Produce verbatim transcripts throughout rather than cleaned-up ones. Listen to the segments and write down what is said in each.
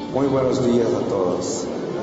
Muy buenos días a todos.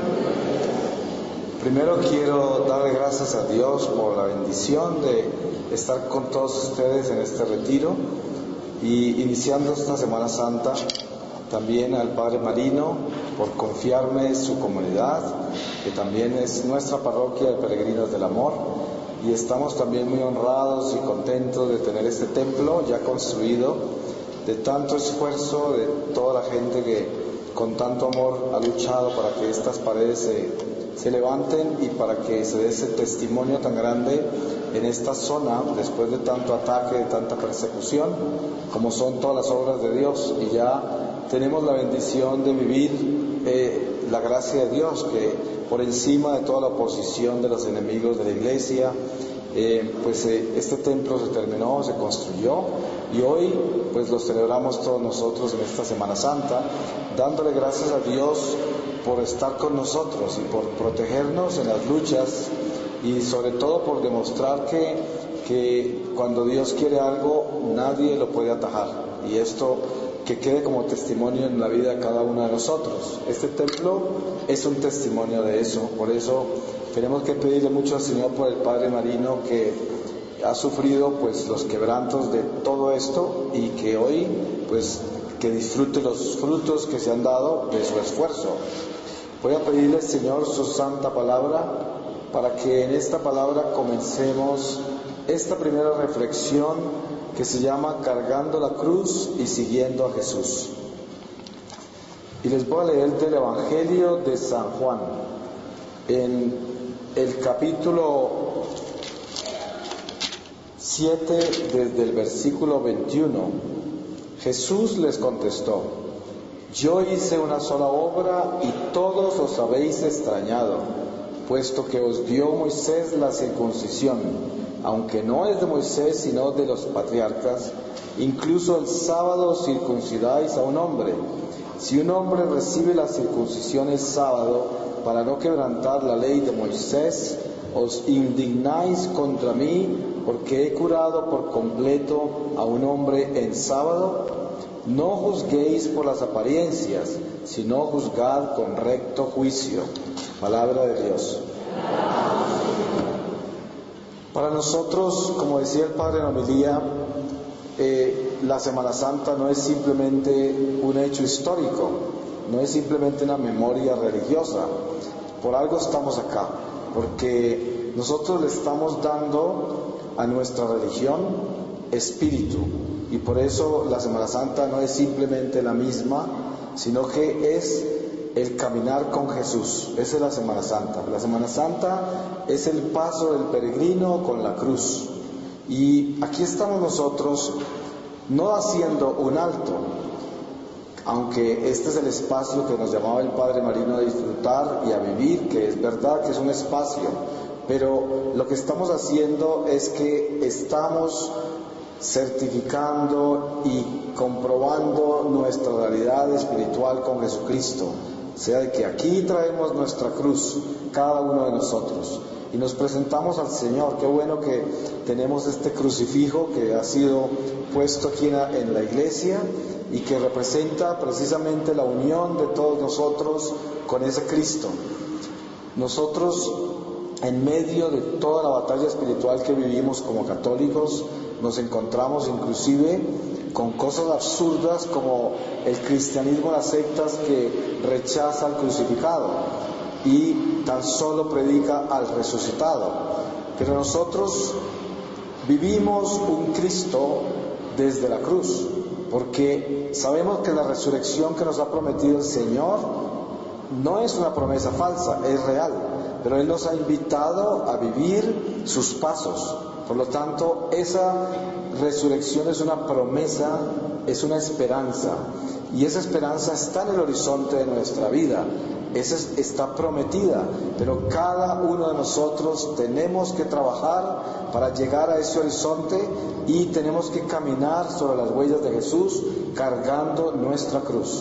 Primero quiero darle gracias a Dios por la bendición de estar con todos ustedes en este retiro y iniciando esta Semana Santa. También al Padre Marino por confiarme en su comunidad, que también es nuestra parroquia de Peregrinos del Amor, y estamos también muy honrados y contentos de tener este templo ya construido, de tanto esfuerzo de toda la gente que con tanto amor ha luchado para que estas paredes se, se levanten y para que se dé ese testimonio tan grande en esta zona después de tanto ataque, de tanta persecución, como son todas las obras de Dios. Y ya tenemos la bendición de vivir eh, la gracia de Dios, que por encima de toda la oposición de los enemigos de la iglesia, eh, pues eh, este templo se terminó, se construyó, y hoy pues lo celebramos todos nosotros en esta Semana Santa, dándole gracias a Dios por estar con nosotros y por protegernos en las luchas, y sobre todo por demostrar que, que cuando Dios quiere algo nadie lo puede atajar, y esto que quede como testimonio en la vida de cada uno de nosotros. Este templo es un testimonio de eso. Por eso tenemos que pedirle mucho al Señor por el Padre Marino, que ha sufrido pues los quebrantos de todo esto, y que hoy pues que disfrute los frutos que se han dado de su esfuerzo. Voy a pedirle al Señor su santa palabra, para que en esta palabra comencemos esta primera reflexión que se llama Cargando la cruz y siguiendo a Jesús. Y les voy a leer del Evangelio de San Juan, en el capítulo siete, desde el versículo veintiuno. Jesús les contestó: yo hice una sola obra y todos os habéis extrañado, puesto que os dio Moisés la circuncisión, aunque no es de Moisés sino de los patriarcas. Incluso el sábado circuncidáis a un hombre. Si un hombre recibe la circuncisión el sábado para no quebrantar la ley de Moisés, os indignáis contra mí porque he curado por completo a un hombre en sábado. No juzguéis por las apariencias, sino juzgad con recto juicio. Palabra de Dios. Para nosotros, como decía el Padre en la homilía, eh, la Semana Santa no es simplemente un hecho histórico, no es simplemente una memoria religiosa. Por algo estamos acá, porque nosotros le estamos dando a nuestra religión espíritu, y por eso la Semana Santa no es simplemente la misma, sino que es el caminar con Jesús. Esa es la Semana Santa. La Semana Santa es el paso del peregrino con la cruz. Y aquí estamos nosotros, no haciendo un alto, aunque este es el espacio que nos llamaba el Padre Marino a disfrutar y a vivir, que es verdad que es un espacio, pero lo que estamos haciendo es que estamos certificando y comprobando nuestra realidad espiritual con Jesucristo. O sea, de que aquí traemos nuestra cruz, cada uno de nosotros, y nos presentamos al Señor. Qué bueno que tenemos este crucifijo que ha sido puesto aquí en la, en la iglesia, y que representa precisamente la unión de todos nosotros con ese Cristo. Nosotros, en medio de toda la batalla espiritual que vivimos como católicos, nos encontramos inclusive con cosas absurdas como el cristianismo, las sectas que rechaza al crucificado y tan solo predica al resucitado. Pero nosotros vivimos un Cristo desde la cruz, porque sabemos que la resurrección que nos ha prometido el Señor no es una promesa falsa, es real, pero Él nos ha invitado a vivir sus pasos. Por lo tanto, esa resurrección es una promesa, es una esperanza, y esa esperanza está en el horizonte de nuestra vida, esa está prometida, pero cada uno de nosotros tenemos que trabajar para llegar a ese horizonte, y tenemos que caminar sobre las huellas de Jesús cargando nuestra cruz.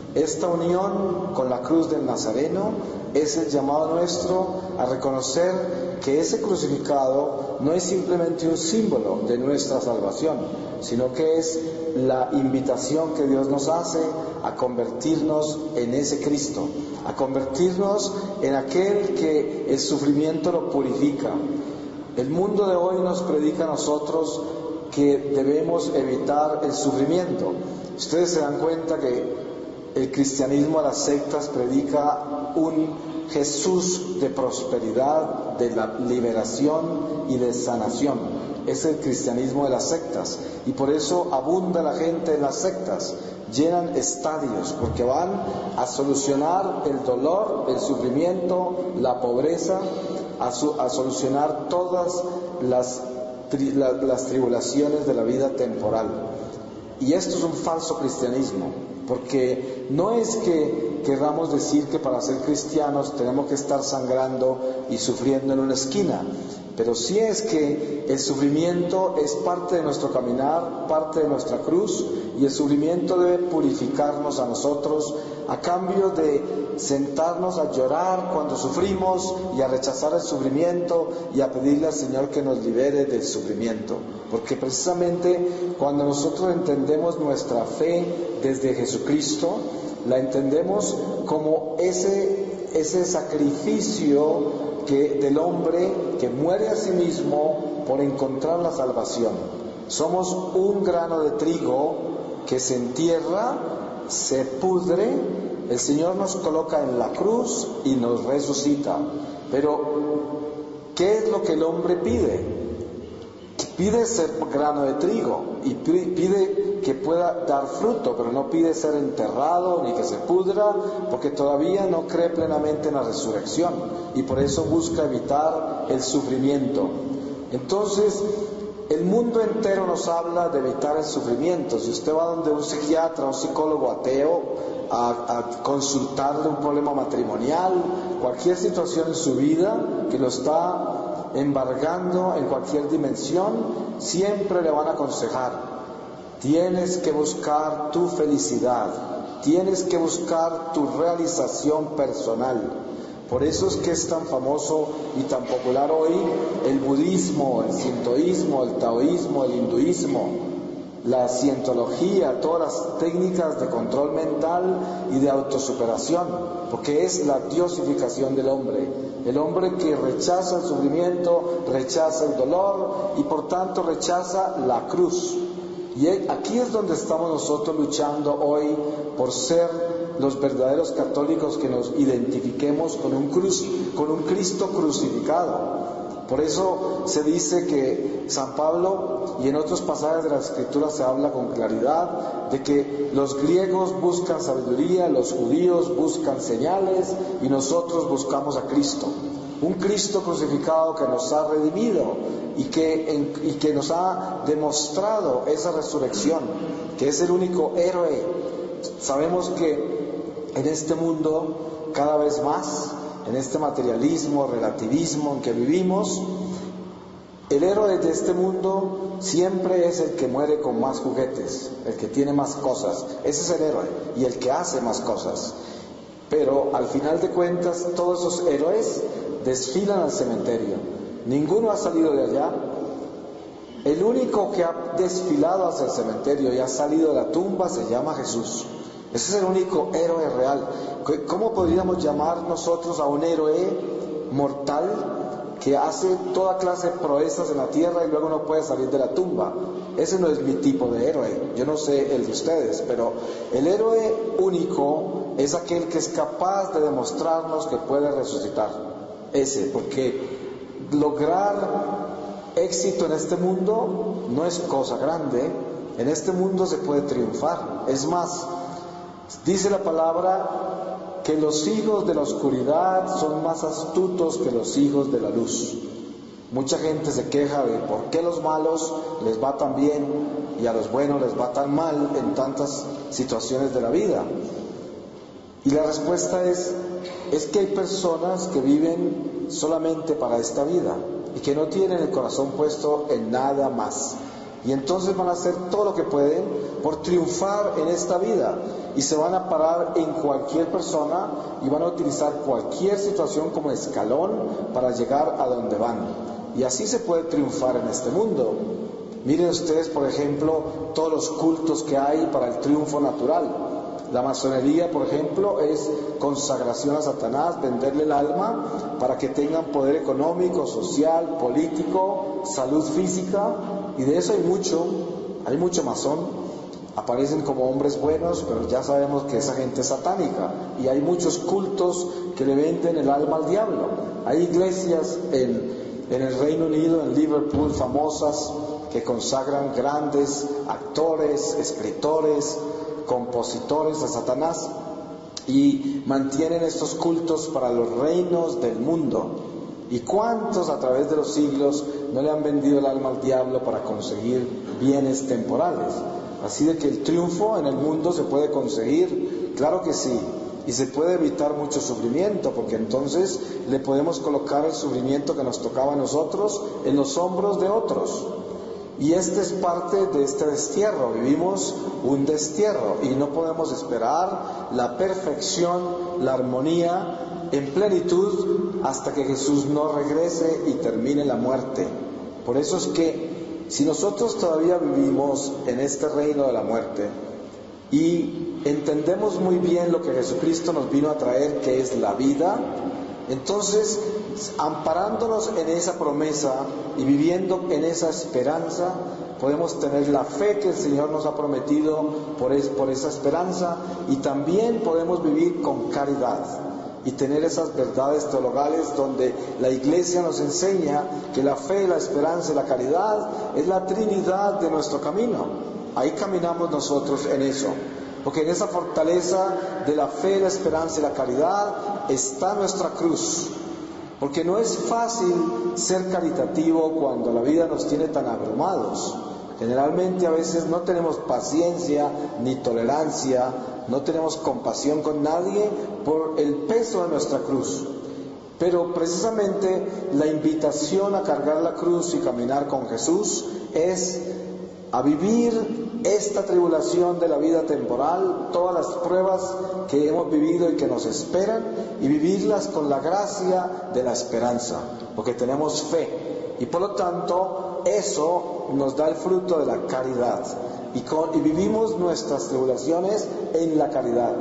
Esta unión con la cruz del Nazareno es el llamado nuestro a reconocer que ese crucificado no es simplemente un símbolo de nuestra salvación, sino que es la invitación que Dios nos hace a convertirnos en ese Cristo, a convertirnos en aquel que el sufrimiento lo purifica. El mundo de hoy nos predica a nosotros que debemos evitar el sufrimiento. Ustedes se dan cuenta que el cristianismo a las sectas predica un Jesús de prosperidad, de la liberación y de sanación. Es el cristianismo de las sectas, y por eso abunda la gente en las sectas. Llenan estadios porque van a solucionar el dolor, el sufrimiento, la pobreza, a, su, a solucionar todas las, tri, la, las tribulaciones de la vida temporal. Y esto es un falso cristianismo, porque no es que queramos decir que para ser cristianos tenemos que estar sangrando y sufriendo en una esquina, pero sí es que el sufrimiento es parte de nuestro caminar, parte de nuestra cruz, y el sufrimiento debe purificarnos a nosotros a cambio de sentarnos a llorar cuando sufrimos y a rechazar el sufrimiento y a pedirle al Señor que nos libere del sufrimiento, porque precisamente cuando nosotros entendemos nuestra fe desde Jesucristo, la entendemos como ese, ese sacrificio que, del hombre que muere a sí mismo por encontrar la salvación. Somos un grano de trigo que se entierra, se pudre, el Señor nos coloca en la cruz y nos resucita. Pero, ¿qué es lo que el hombre pide? Pide ser grano de trigo y pide que pueda dar fruto, pero no pide ser enterrado ni que se pudra, porque todavía no cree plenamente en la resurrección y por eso busca evitar el sufrimiento. Entonces, el mundo entero nos habla de evitar el sufrimiento. Si usted va donde un psiquiatra, un psicólogo ateo, a, a consultarle un problema matrimonial, cualquier situación en su vida que lo está embargando en cualquier dimensión, siempre le van a aconsejar: tienes que buscar tu felicidad, tienes que buscar tu realización personal. Por eso es que es tan famoso y tan popular hoy el budismo, el sintoísmo, el taoísmo, el hinduismo, la cientología, todas las técnicas de control mental y de autosuperación, porque es la diosificación del hombre. El hombre que rechaza el sufrimiento, rechaza el dolor y por tanto rechaza la cruz. Y aquí es donde estamos nosotros luchando hoy por ser los verdaderos católicos, que nos identifiquemos con un, cruz, con un Cristo crucificado. Por eso se dice que San Pablo, y en otros pasajes de la Escritura se habla con claridad, de que los griegos buscan sabiduría, los judíos buscan señales y nosotros buscamos a Cristo. Un Cristo crucificado que nos ha redimido y que, en, y que nos ha demostrado esa resurrección, que es el único héroe. Sabemos que en este mundo, cada vez más, en este materialismo, relativismo en que vivimos, el héroe de este mundo siempre es el que muere con más juguetes, el que tiene más cosas. Ese es el héroe, y el que hace más cosas. Pero al final de cuentas, todos esos héroes desfilan al cementerio. Ninguno ha salido de allá. El único que ha desfilado hacia el cementerio y ha salido de la tumba se llama Jesús. Ese es el único héroe real. ¿Cómo podríamos llamar nosotros a un héroe mortal que hace toda clase de proezas en la tierra y luego no puede salir de la tumba? Ese no es mi tipo de héroe. Yo no sé el de ustedes, pero el héroe único es aquel que es capaz de demostrarnos que puede resucitar. Ese, porque lograr éxito en este mundo no es cosa grande. En este mundo se puede triunfar. Es más, dice la palabra que los hijos de la oscuridad son más astutos que los hijos de la luz. Mucha gente se queja de por qué los malos les va tan bien y a los buenos les va tan mal en tantas situaciones de la vida. Y la respuesta es, es que hay personas que viven solamente para esta vida y que no tienen el corazón puesto en nada más. Y entonces van a hacer todo lo que pueden por triunfar en esta vida. Y se van a parar en cualquier persona y van a utilizar cualquier situación como escalón para llegar a donde van. Y así se puede triunfar en este mundo. Miren ustedes, por ejemplo, todos los cultos que hay para el triunfo natural. La masonería, por ejemplo, es consagración a Satanás, venderle el alma para que tengan poder económico, social, político, salud física, y de eso hay mucho, hay mucho masón. Aparecen como hombres buenos, pero ya sabemos que esa gente es satánica, y hay muchos cultos que le venden el alma al diablo. Hay iglesias en, en el Reino Unido, en Liverpool, famosas, que consagran grandes actores, escritores, compositores a Satanás, y mantienen estos cultos para los reinos del mundo. ¿Y cuántos a través de los siglos no le han vendido el alma al diablo para conseguir bienes temporales? Así de que el triunfo en el mundo se puede conseguir, claro que sí, y se puede evitar mucho sufrimiento, porque entonces le podemos colocar el sufrimiento que nos tocaba a nosotros en los hombros de otros. Y este es parte de este destierro. Vivimos un destierro y no podemos esperar la perfección, la armonía en plenitud hasta que Jesús no regrese y termine la muerte. Por eso es que si nosotros todavía vivimos en este reino de la muerte y entendemos muy bien lo que Jesucristo nos vino a traer, que es la vida, entonces, amparándonos en esa promesa y viviendo en esa esperanza, podemos tener la fe que el Señor nos ha prometido por, es, por esa esperanza, y también podemos vivir con caridad y tener esas verdades teologales donde la Iglesia nos enseña que la fe, la esperanza y la caridad es la Trinidad de nuestro camino. Ahí caminamos nosotros en eso. Porque en esa fortaleza de la fe, la esperanza y la caridad está nuestra cruz. Porque no es fácil ser caritativo cuando la vida nos tiene tan abrumados. Generalmente a veces no tenemos paciencia ni tolerancia, no tenemos compasión con nadie por el peso de nuestra cruz. Pero precisamente la invitación a cargar la cruz y caminar con Jesús es a vivir esta tribulación de la vida temporal, todas las pruebas que hemos vivido y que nos esperan, y vivirlas con la gracia de la esperanza, porque tenemos fe, y por lo tanto eso nos da el fruto de la caridad, y, con, y vivimos nuestras tribulaciones en la caridad.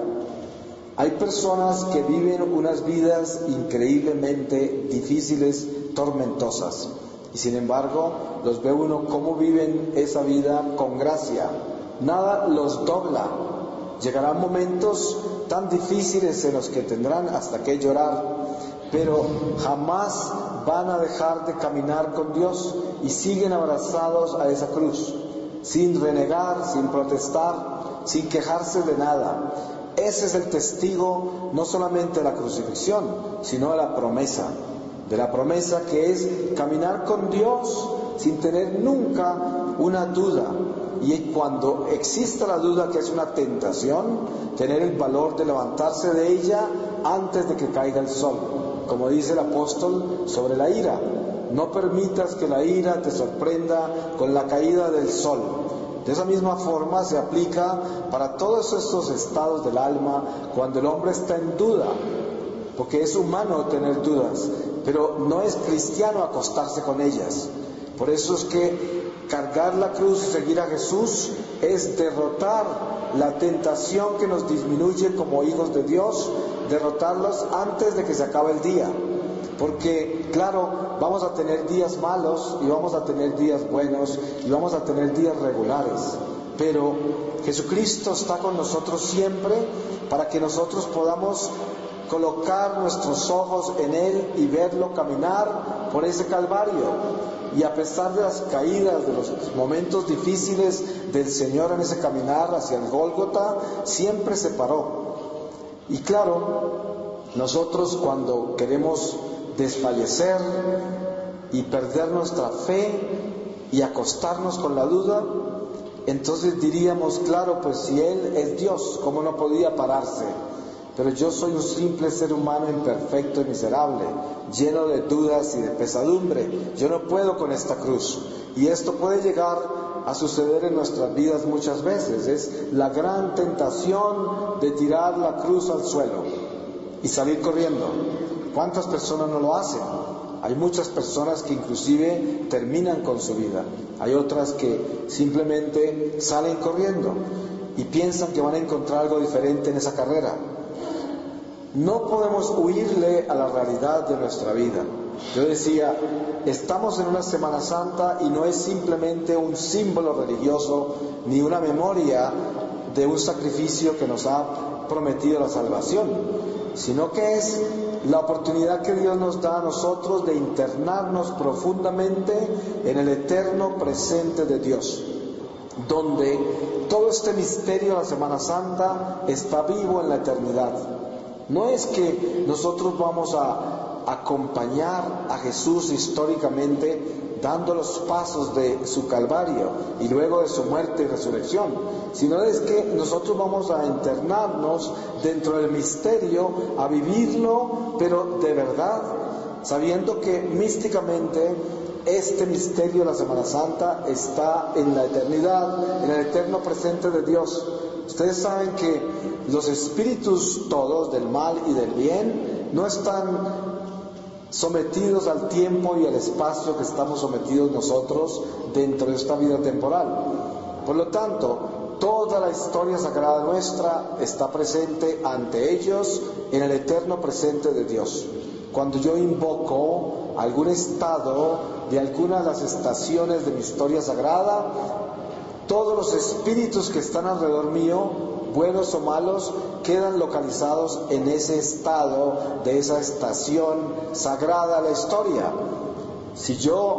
Hay personas que viven unas vidas increíblemente difíciles, tormentosas, y sin embargo los ve uno cómo viven esa vida con gracia. Nada los dobla. Llegarán momentos tan difíciles en los que tendrán hasta que llorar, pero jamás van a dejar de caminar con Dios y siguen abrazados a esa cruz, sin renegar, sin protestar, sin quejarse de nada. Ese es el testigo no solamente de la crucifixión, sino de la promesa. De la promesa que es caminar con Dios sin tener nunca una duda. Y cuando exista la duda, que es una tentación, tener el valor de levantarse de ella antes de que caiga el sol. Como dice el apóstol sobre la ira: no permitas que la ira te sorprenda con la caída del sol. De esa misma forma se aplica para todos estos estados del alma cuando el hombre está en duda, porque es humano tener dudas, pero no es cristiano acostarse con ellas. Por eso es que cargar la cruz y seguir a Jesús es derrotar la tentación que nos disminuye como hijos de Dios, derrotarlos antes de que se acabe el día. Porque, claro, vamos a tener días malos y vamos a tener días buenos y vamos a tener días regulares, pero Jesucristo está con nosotros siempre para que nosotros podamos colocar nuestros ojos en Él y verlo caminar por ese Calvario. Y a pesar de las caídas, de los momentos difíciles del Señor en ese caminar hacia el Gólgota, siempre se paró. Y claro, nosotros cuando queremos desfallecer y perder nuestra fe y acostarnos con la duda, entonces diríamos, claro, pues si Él es Dios, ¿cómo no podía pararse? Pero yo soy un simple ser humano imperfecto y miserable, lleno de dudas y de pesadumbre. Yo no puedo con esta cruz. Y esto puede llegar a suceder en nuestras vidas muchas veces. Es la gran tentación de tirar la cruz al suelo y salir corriendo. ¿Cuántas personas no lo hacen? Hay muchas personas que inclusive terminan con su vida. Hay otras que simplemente salen corriendo y piensan que van a encontrar algo diferente en esa carrera. No podemos huirle a la realidad de nuestra vida. Yo decía, estamos en una Semana Santa y no es simplemente un símbolo religioso ni una memoria de un sacrificio que nos ha prometido la salvación, sino que es la oportunidad que Dios nos da a nosotros de internarnos profundamente en el eterno presente de Dios, donde todo este misterio de la Semana Santa está vivo en la eternidad. No es que nosotros vamos a acompañar a Jesús históricamente dando los pasos de su Calvario y luego de su muerte y resurrección, sino es que nosotros vamos a internarnos dentro del misterio, a vivirlo, pero de verdad, sabiendo que místicamente este misterio de la Semana Santa está en la eternidad, en el eterno presente de Dios. Ustedes saben que los espíritus todos del mal y del bien no están sometidos al tiempo y al espacio que estamos sometidos nosotros dentro de esta vida temporal. Por lo tanto, toda la historia sagrada nuestra está presente ante ellos en el eterno presente de Dios. Cuando yo invoco algún estado de alguna de las estaciones de mi historia sagrada, todos los espíritus que están alrededor mío, buenos o malos, quedan localizados en ese estado de esa estación sagrada de la historia. Si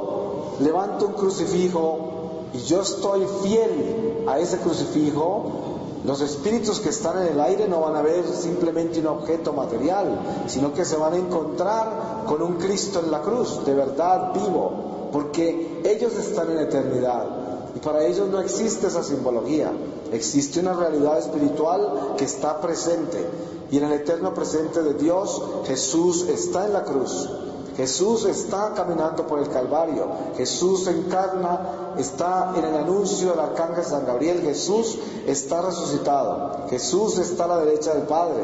yo levanto un crucifijo y yo estoy fiel a ese crucifijo, los espíritus que están en el aire no van a ver simplemente un objeto material, sino que se van a encontrar con un Cristo en la cruz, de verdad vivo, porque ellos están en eternidad. Y para ellos no existe esa simbología, existe una realidad espiritual que está presente. Y en el eterno presente de Dios, Jesús está en la cruz, Jesús está caminando por el Calvario, Jesús se encarna, está en el anuncio del arcángel San Gabriel, Jesús está resucitado, Jesús está a la derecha del Padre.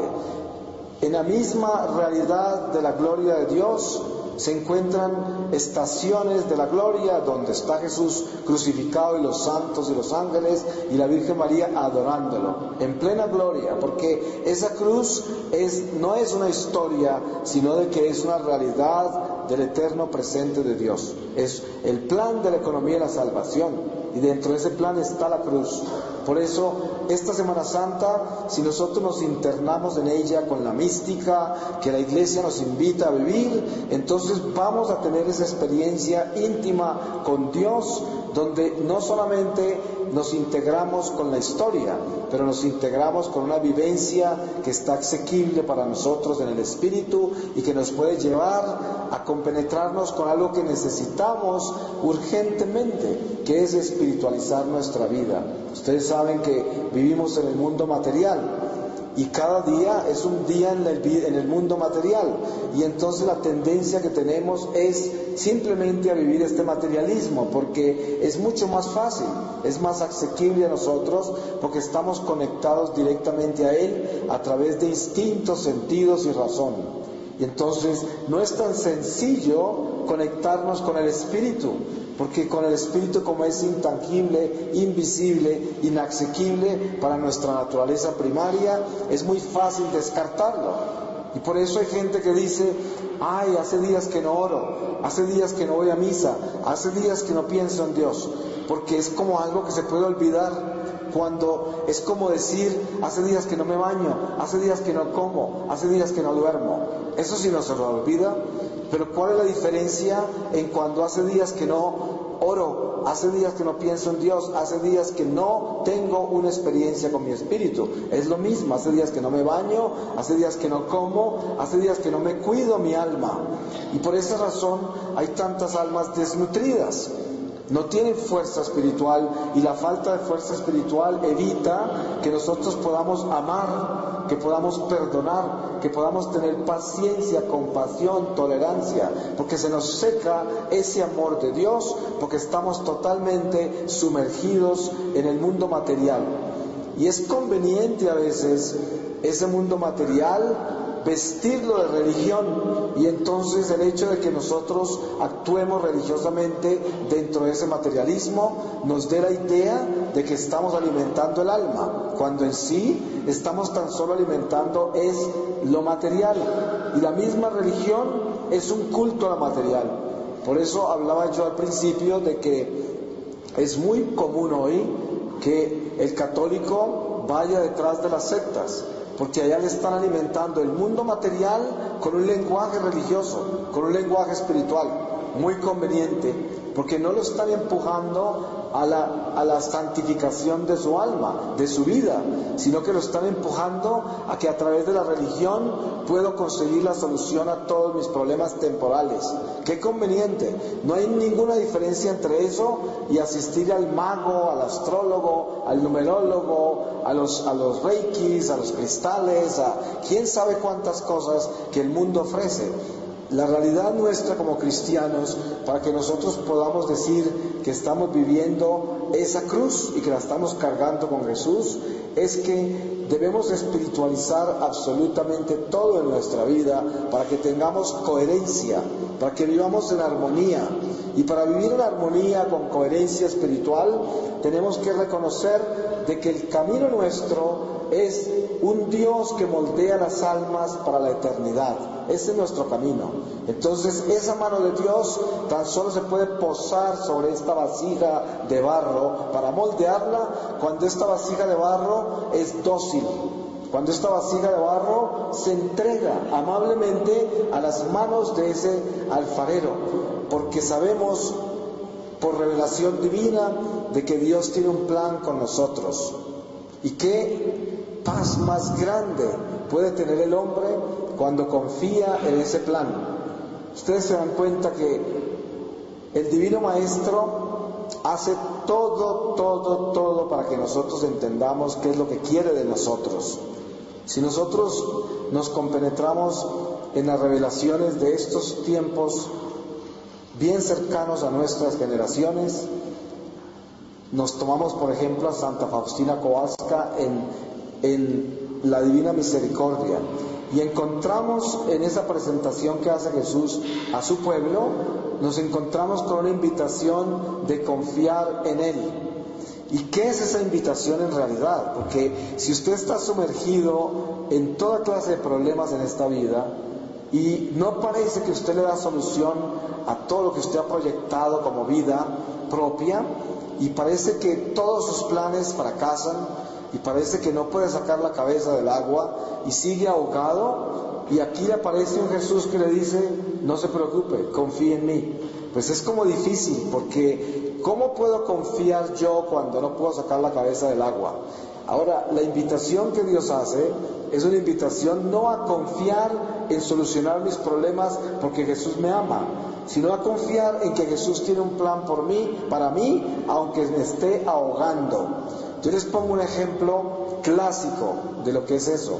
En la misma realidad de la gloria de Dios se encuentran estaciones de la gloria donde está Jesús crucificado y los santos y los ángeles y la Virgen María adorándolo en plena gloria, porque esa cruz es, no es una historia, sino de que es una realidad del eterno presente de Dios. Es el plan de la economía de la salvación y dentro de ese plan está la cruz. Por eso, esta Semana Santa, si nosotros nos internamos en ella con la mística que la Iglesia nos invita a vivir, entonces vamos a tener esa experiencia íntima con Dios, donde no solamente nos integramos con la historia, pero nos integramos con una vivencia que está asequible para nosotros en el Espíritu y que nos puede llevar a compenetrarnos con algo que necesitamos urgentemente, que es espiritualizar nuestra vida. Ustedes saben que vivimos en el mundo material y cada día es un día en el, en el mundo material, y entonces la tendencia que tenemos es simplemente a vivir este materialismo, porque es mucho más fácil, es más asequible a nosotros, porque estamos conectados directamente a Él a través de instintos, sentidos y razón. Y entonces no es tan sencillo conectarnos con el Espíritu, porque con el Espíritu, como es intangible, invisible, inasequible para nuestra naturaleza primaria, es muy fácil descartarlo. Y por eso hay gente que dice, ay, hace días que no oro, hace días que no voy a misa, hace días que no pienso en Dios, porque es como algo que se puede olvidar. Cuando es como decir, hace días que no me baño, hace días que no como, hace días que no duermo. Eso sí no se lo olvida. Pero ¿cuál es la diferencia en cuando hace días que no oro, hace días que no pienso en Dios, hace días que no tengo una experiencia con mi espíritu? Es lo mismo, hace días que no me baño, hace días que no como, hace días que no me cuido mi alma. Y por esa razón hay tantas almas desnutridas, no tienen fuerza espiritual, y la falta de fuerza espiritual evita que nosotros podamos amar, que podamos perdonar, que podamos tener paciencia, compasión, tolerancia, porque se nos seca ese amor de Dios, porque estamos totalmente sumergidos en el mundo material. Y es conveniente a veces ese mundo material vestirlo de religión, y entonces el hecho de que nosotros actuemos religiosamente dentro de ese materialismo nos dé la idea de que estamos alimentando el alma, cuando en sí estamos tan solo alimentando es lo material, y la misma religión es un culto a lo material. Por eso hablaba yo al principio de que es muy común hoy que el católico vaya detrás de las sectas, porque allá le están alimentando el mundo material con un lenguaje religioso, con un lenguaje espiritual, muy conveniente, porque no lo están empujando a la, a la santificación de su alma, de su vida, sino que lo están empujando a que a través de la religión puedo conseguir la solución a todos mis problemas temporales. ¡Qué conveniente! No hay ninguna diferencia entre eso y asistir al mago, al astrólogo, al numerólogo, a los, a los reikis, a los cristales, a quién sabe cuántas cosas que el mundo ofrece. La realidad nuestra como cristianos, para que nosotros podamos decir que estamos viviendo esa cruz y que la estamos cargando con Jesús, es que debemos espiritualizar absolutamente todo en nuestra vida para que tengamos coherencia, para que vivamos en armonía. Y para vivir en armonía con coherencia espiritual tenemos que reconocer de que el camino nuestro es un Dios que moldea las almas para la eternidad. Ese es nuestro camino. Entonces esa mano de Dios tan solo se puede posar sobre esta vasija de barro para moldearla cuando esta vasija de barro es dócil, cuando esta vasija de barro se entrega amablemente a las manos de ese alfarero, porque sabemos por revelación divina de que Dios tiene un plan con nosotros. Y qué paz más grande puede tener el hombre cuando confía en ese plan. Ustedes se dan cuenta que el Divino Maestro hace todo, todo, todo para que nosotros entendamos qué es lo que quiere de nosotros. Si nosotros nos compenetramos en las revelaciones de estos tiempos bien cercanos a nuestras generaciones, nos tomamos por ejemplo a Santa Faustina Kowalska en, en la Divina Misericordia, y encontramos en esa presentación que hace Jesús a su pueblo, nos encontramos con una invitación de confiar en Él. ¿Y qué es esa invitación en realidad? Porque si usted está sumergido en toda clase de problemas en esta vida y no parece que usted le da solución a todo lo que usted ha proyectado como vida propia, y parece que todos sus planes fracasan, y parece que no puede sacar la cabeza del agua y sigue ahogado, y aquí le aparece un Jesús que le dice: no se preocupe, confíe en mí. Pues es como difícil, porque ¿cómo puedo confiar yo cuando no puedo sacar la cabeza del agua? Ahora, la invitación que Dios hace es una invitación no a confiar en solucionar mis problemas porque Jesús me ama, sino a confiar en que Jesús tiene un plan por mí, para mí, aunque me esté ahogando. Yo les pongo un ejemplo clásico de lo que es eso.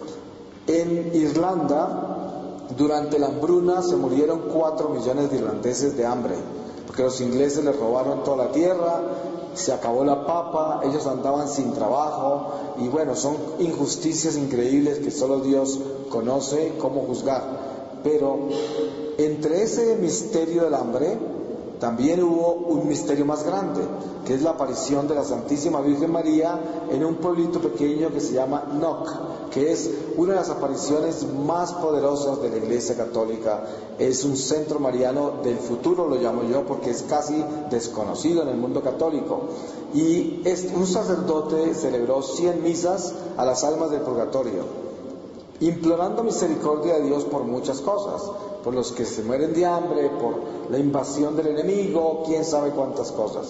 En Irlanda, durante la hambruna, se murieron cuatro millones de irlandeses de hambre, porque los ingleses les robaron toda la tierra, se acabó la papa, ellos andaban sin trabajo, y bueno, son injusticias increíbles que solo Dios conoce cómo juzgar. Pero entre ese misterio del hambre también hubo un misterio más grande, que es la aparición de la Santísima Virgen María en un pueblito pequeño que se llama Knock, que es una de las apariciones más poderosas de la Iglesia Católica. Es un centro mariano del futuro, lo llamo yo, porque es casi desconocido en el mundo católico. Y es, un sacerdote celebró cien misas a las almas del purgatorio, implorando misericordia de Dios por muchas cosas, por los que se mueren de hambre, por la invasión del enemigo, quién sabe cuántas cosas.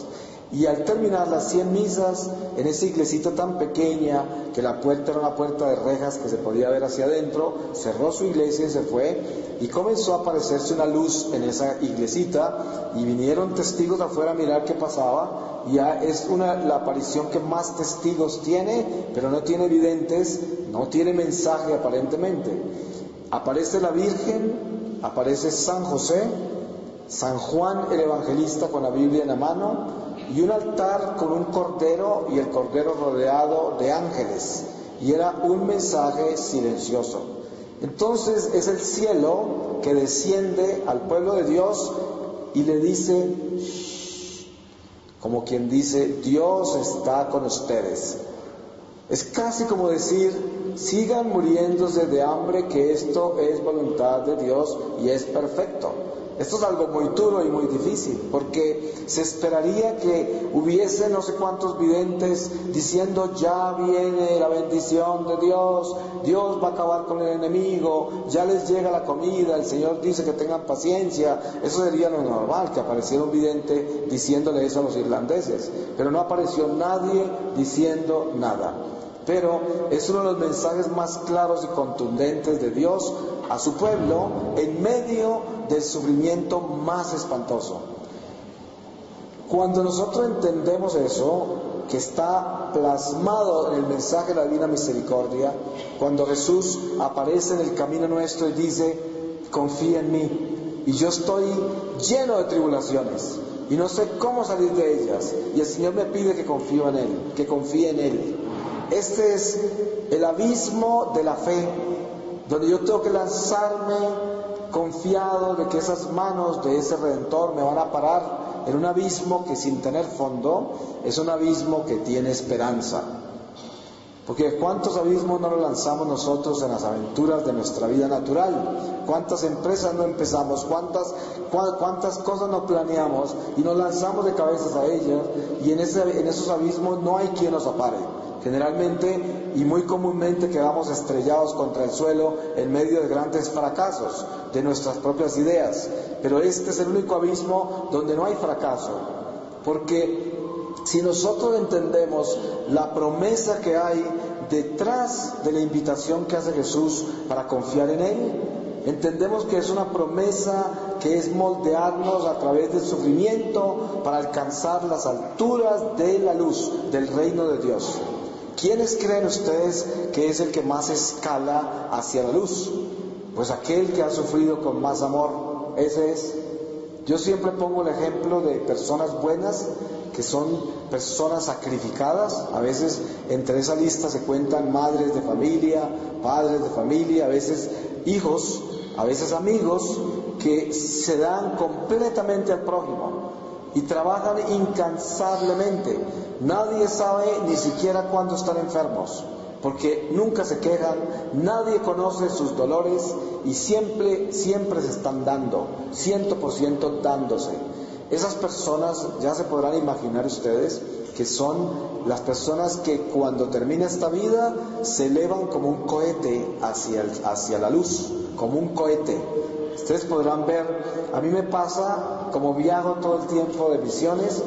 Y al terminar las cien misas, en esa iglesita tan pequeña, que la puerta era una puerta de rejas que se podía ver hacia adentro, cerró su iglesia y se fue, y comenzó a aparecerse una luz en esa iglesita, y vinieron testigos afuera a mirar qué pasaba. Ya es una, la aparición que más testigos tiene, pero no tiene videntes, no tiene mensaje aparentemente. Aparece la Virgen, aparece San José, San Juan el Evangelista con la Biblia en la mano, y un altar con un cordero, y el cordero rodeado de ángeles, y era un mensaje silencioso. Entonces es el cielo que desciende al pueblo de Dios y le dice, shh, como quien dice, Dios está con ustedes. Es casi como decir, sigan muriéndose de hambre, que esto es voluntad de Dios y es perfecto. Esto es algo muy duro y muy difícil, porque se esperaría que hubiese no sé cuántos videntes diciendo, ya viene la bendición de Dios, Dios va a acabar con el enemigo, ya les llega la comida, el Señor dice que tengan paciencia. Eso sería lo normal, que apareciera un vidente diciéndole eso a los irlandeses, pero no apareció nadie diciendo nada. Pero es uno de los mensajes más claros y contundentes de Dios a su pueblo en medio del sufrimiento más espantoso. Cuando nosotros entendemos eso, que está plasmado en el mensaje de la Divina Misericordia, cuando Jesús aparece en el camino nuestro y dice, confía en mí, y yo estoy lleno de tribulaciones, y no sé cómo salir de ellas, y el Señor me pide que confíe en Él, que confíe en Él. Este es el abismo de la fe, donde yo tengo que lanzarme confiado de que esas manos de ese Redentor me van a parar en un abismo que, sin tener fondo, es un abismo que tiene esperanza. Porque ¿cuántos abismos no nos lanzamos nosotros en las aventuras de nuestra vida natural? ¿Cuántas empresas no empezamos? ¿Cuántas, cu- cuántas cosas no planeamos y nos lanzamos de cabezas a ellas? Y en, ese, en esos abismos no hay quien nos apare. Generalmente y muy comúnmente quedamos estrellados contra el suelo en medio de grandes fracasos de nuestras propias ideas. Pero este es el único abismo donde no hay fracaso. Porque si nosotros entendemos la promesa que hay detrás de la invitación que hace Jesús para confiar en Él, entendemos que es una promesa que es moldearnos a través del sufrimiento para alcanzar las alturas de la luz del reino de Dios. ¿Quiénes creen ustedes que es el que más escala hacia la luz? Pues aquel que ha sufrido con más amor, ese es. Yo siempre pongo el ejemplo de personas buenas, que son personas sacrificadas. A veces entre esa lista se cuentan madres de familia, padres de familia, a veces hijos, a veces amigos, que se dan completamente al prójimo y trabajan incansablemente. Nadie sabe ni siquiera cuándo están enfermos, porque nunca se quejan, nadie conoce sus dolores y siempre, siempre se están dando, ciento por ciento dándose. Esas personas, ya se podrán imaginar ustedes, que son las personas que cuando termina esta vida se elevan como un cohete hacia, el, hacia la luz, como un cohete. Ustedes podrán ver, a mí me pasa, como viajo todo el tiempo de misiones,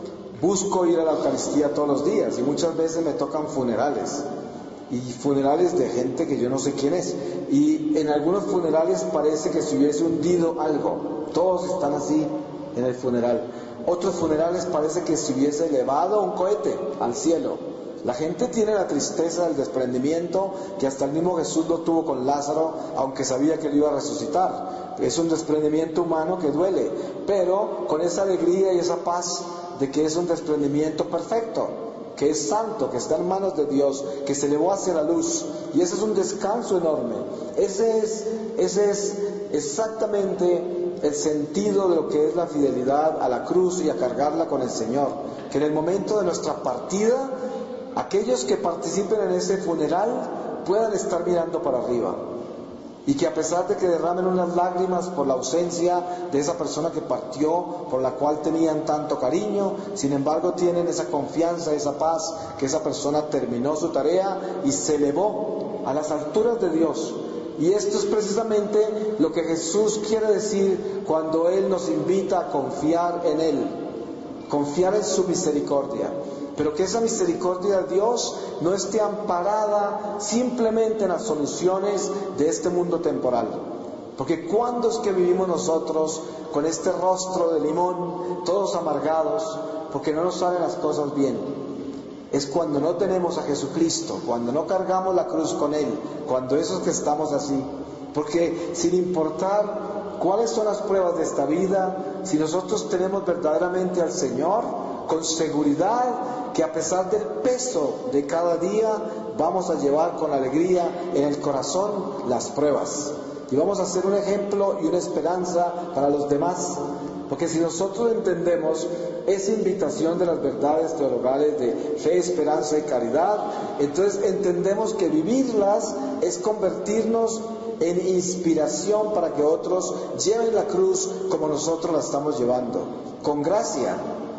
busco ir a la Eucaristía todos los días y muchas veces me tocan funerales. Y funerales de gente que yo no sé quién es. Y en algunos funerales parece que se hubiese hundido algo. Todos están así en el funeral. Otros funerales parece que se hubiese elevado un cohete al cielo. La gente tiene la tristeza del desprendimiento que hasta el mismo Jesús lo tuvo con Lázaro, aunque sabía que lo iba a resucitar. Es un desprendimiento humano que duele, pero con esa alegría y esa paz de que es un desprendimiento perfecto, que es santo, que está en manos de Dios, que se elevó hacia la luz, y ese es un descanso enorme. Ese es, ese es exactamente el sentido de lo que es la fidelidad a la cruz y a cargarla con el Señor, que en el momento de nuestra partida, aquellos que participen en ese funeral puedan estar mirando para arriba, y que a pesar de que derramen unas lágrimas por la ausencia de esa persona que partió, por la cual tenían tanto cariño, sin embargo tienen esa confianza, esa paz, que esa persona terminó su tarea y se elevó a las alturas de Dios. Y esto es precisamente lo que Jesús quiere decir cuando Él nos invita a confiar en Él. confiar en su misericordia, pero que esa misericordia de Dios no esté amparada simplemente en las soluciones de este mundo temporal. Porque ¿cuándo es que vivimos nosotros con este rostro de limón, todos amargados, porque no nos salen las cosas bien? Es cuando no tenemos a Jesucristo, cuando no cargamos la cruz con Él, cuando esos que estamos así. Porque sin importar cuáles son las pruebas de esta vida, si nosotros tenemos verdaderamente al Señor, con seguridad que a pesar del peso de cada día, vamos a llevar con alegría en el corazón las pruebas. Y vamos a ser un ejemplo y una esperanza para los demás. Porque si nosotros entendemos esa invitación de las verdades teologales de fe, esperanza y caridad, entonces entendemos que vivirlas es convertirnos en inspiración para que otros lleven la cruz como nosotros la estamos llevando, con gracia.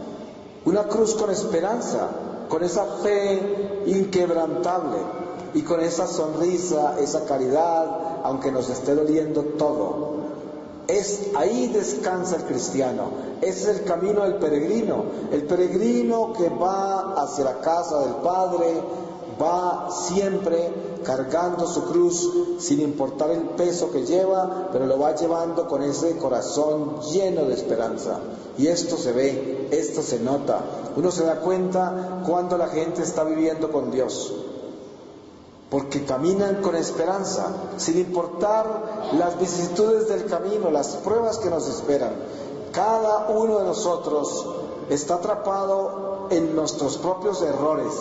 Una cruz con esperanza, con esa fe inquebrantable y con esa sonrisa, esa caridad, aunque nos esté doliendo todo. Es, ahí descansa el cristiano. Ese es el camino del peregrino. El peregrino que va hacia la casa del Padre va siempre cargando su cruz sin importar el peso que lleva, pero lo va llevando con ese corazón lleno de esperanza. Y esto se ve, esto se nota. Uno se da cuenta cuando la gente está viviendo con Dios, porque caminan con esperanza, sin importar las vicisitudes del camino, las pruebas que nos esperan. Cada uno de nosotros está atrapado en nuestros propios errores.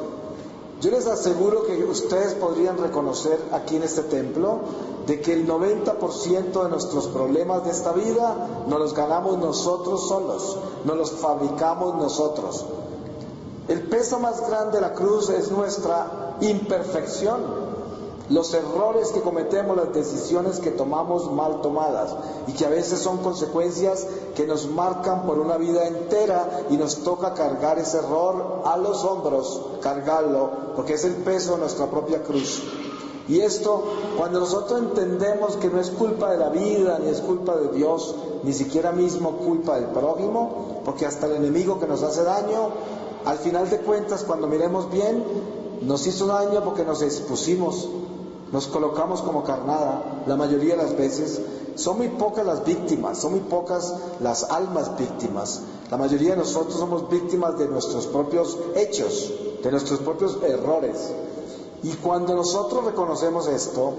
Yo les aseguro que ustedes podrían reconocer aquí en este templo de que el noventa por ciento de nuestros problemas de esta vida nos los ganamos nosotros solos, nos los fabricamos nosotros. El peso más grande de la cruz es nuestra imperfección, los errores que cometemos, las decisiones que tomamos mal tomadas y que a veces son consecuencias que nos marcan por una vida entera y nos toca cargar ese error a los hombros, cargarlo, porque es el peso de nuestra propia cruz. Y esto, cuando nosotros entendemos que no es culpa de la vida, ni es culpa de Dios, ni siquiera mismo culpa del prójimo, porque hasta el enemigo que nos hace daño, al final de cuentas, cuando miremos bien, nos hizo daño porque nos expusimos, nos colocamos como carnada. La mayoría de las veces son muy pocas las víctimas, son muy pocas las almas víctimas. La mayoría de nosotros somos víctimas de nuestros propios hechos, de nuestros propios errores. Y cuando nosotros reconocemos esto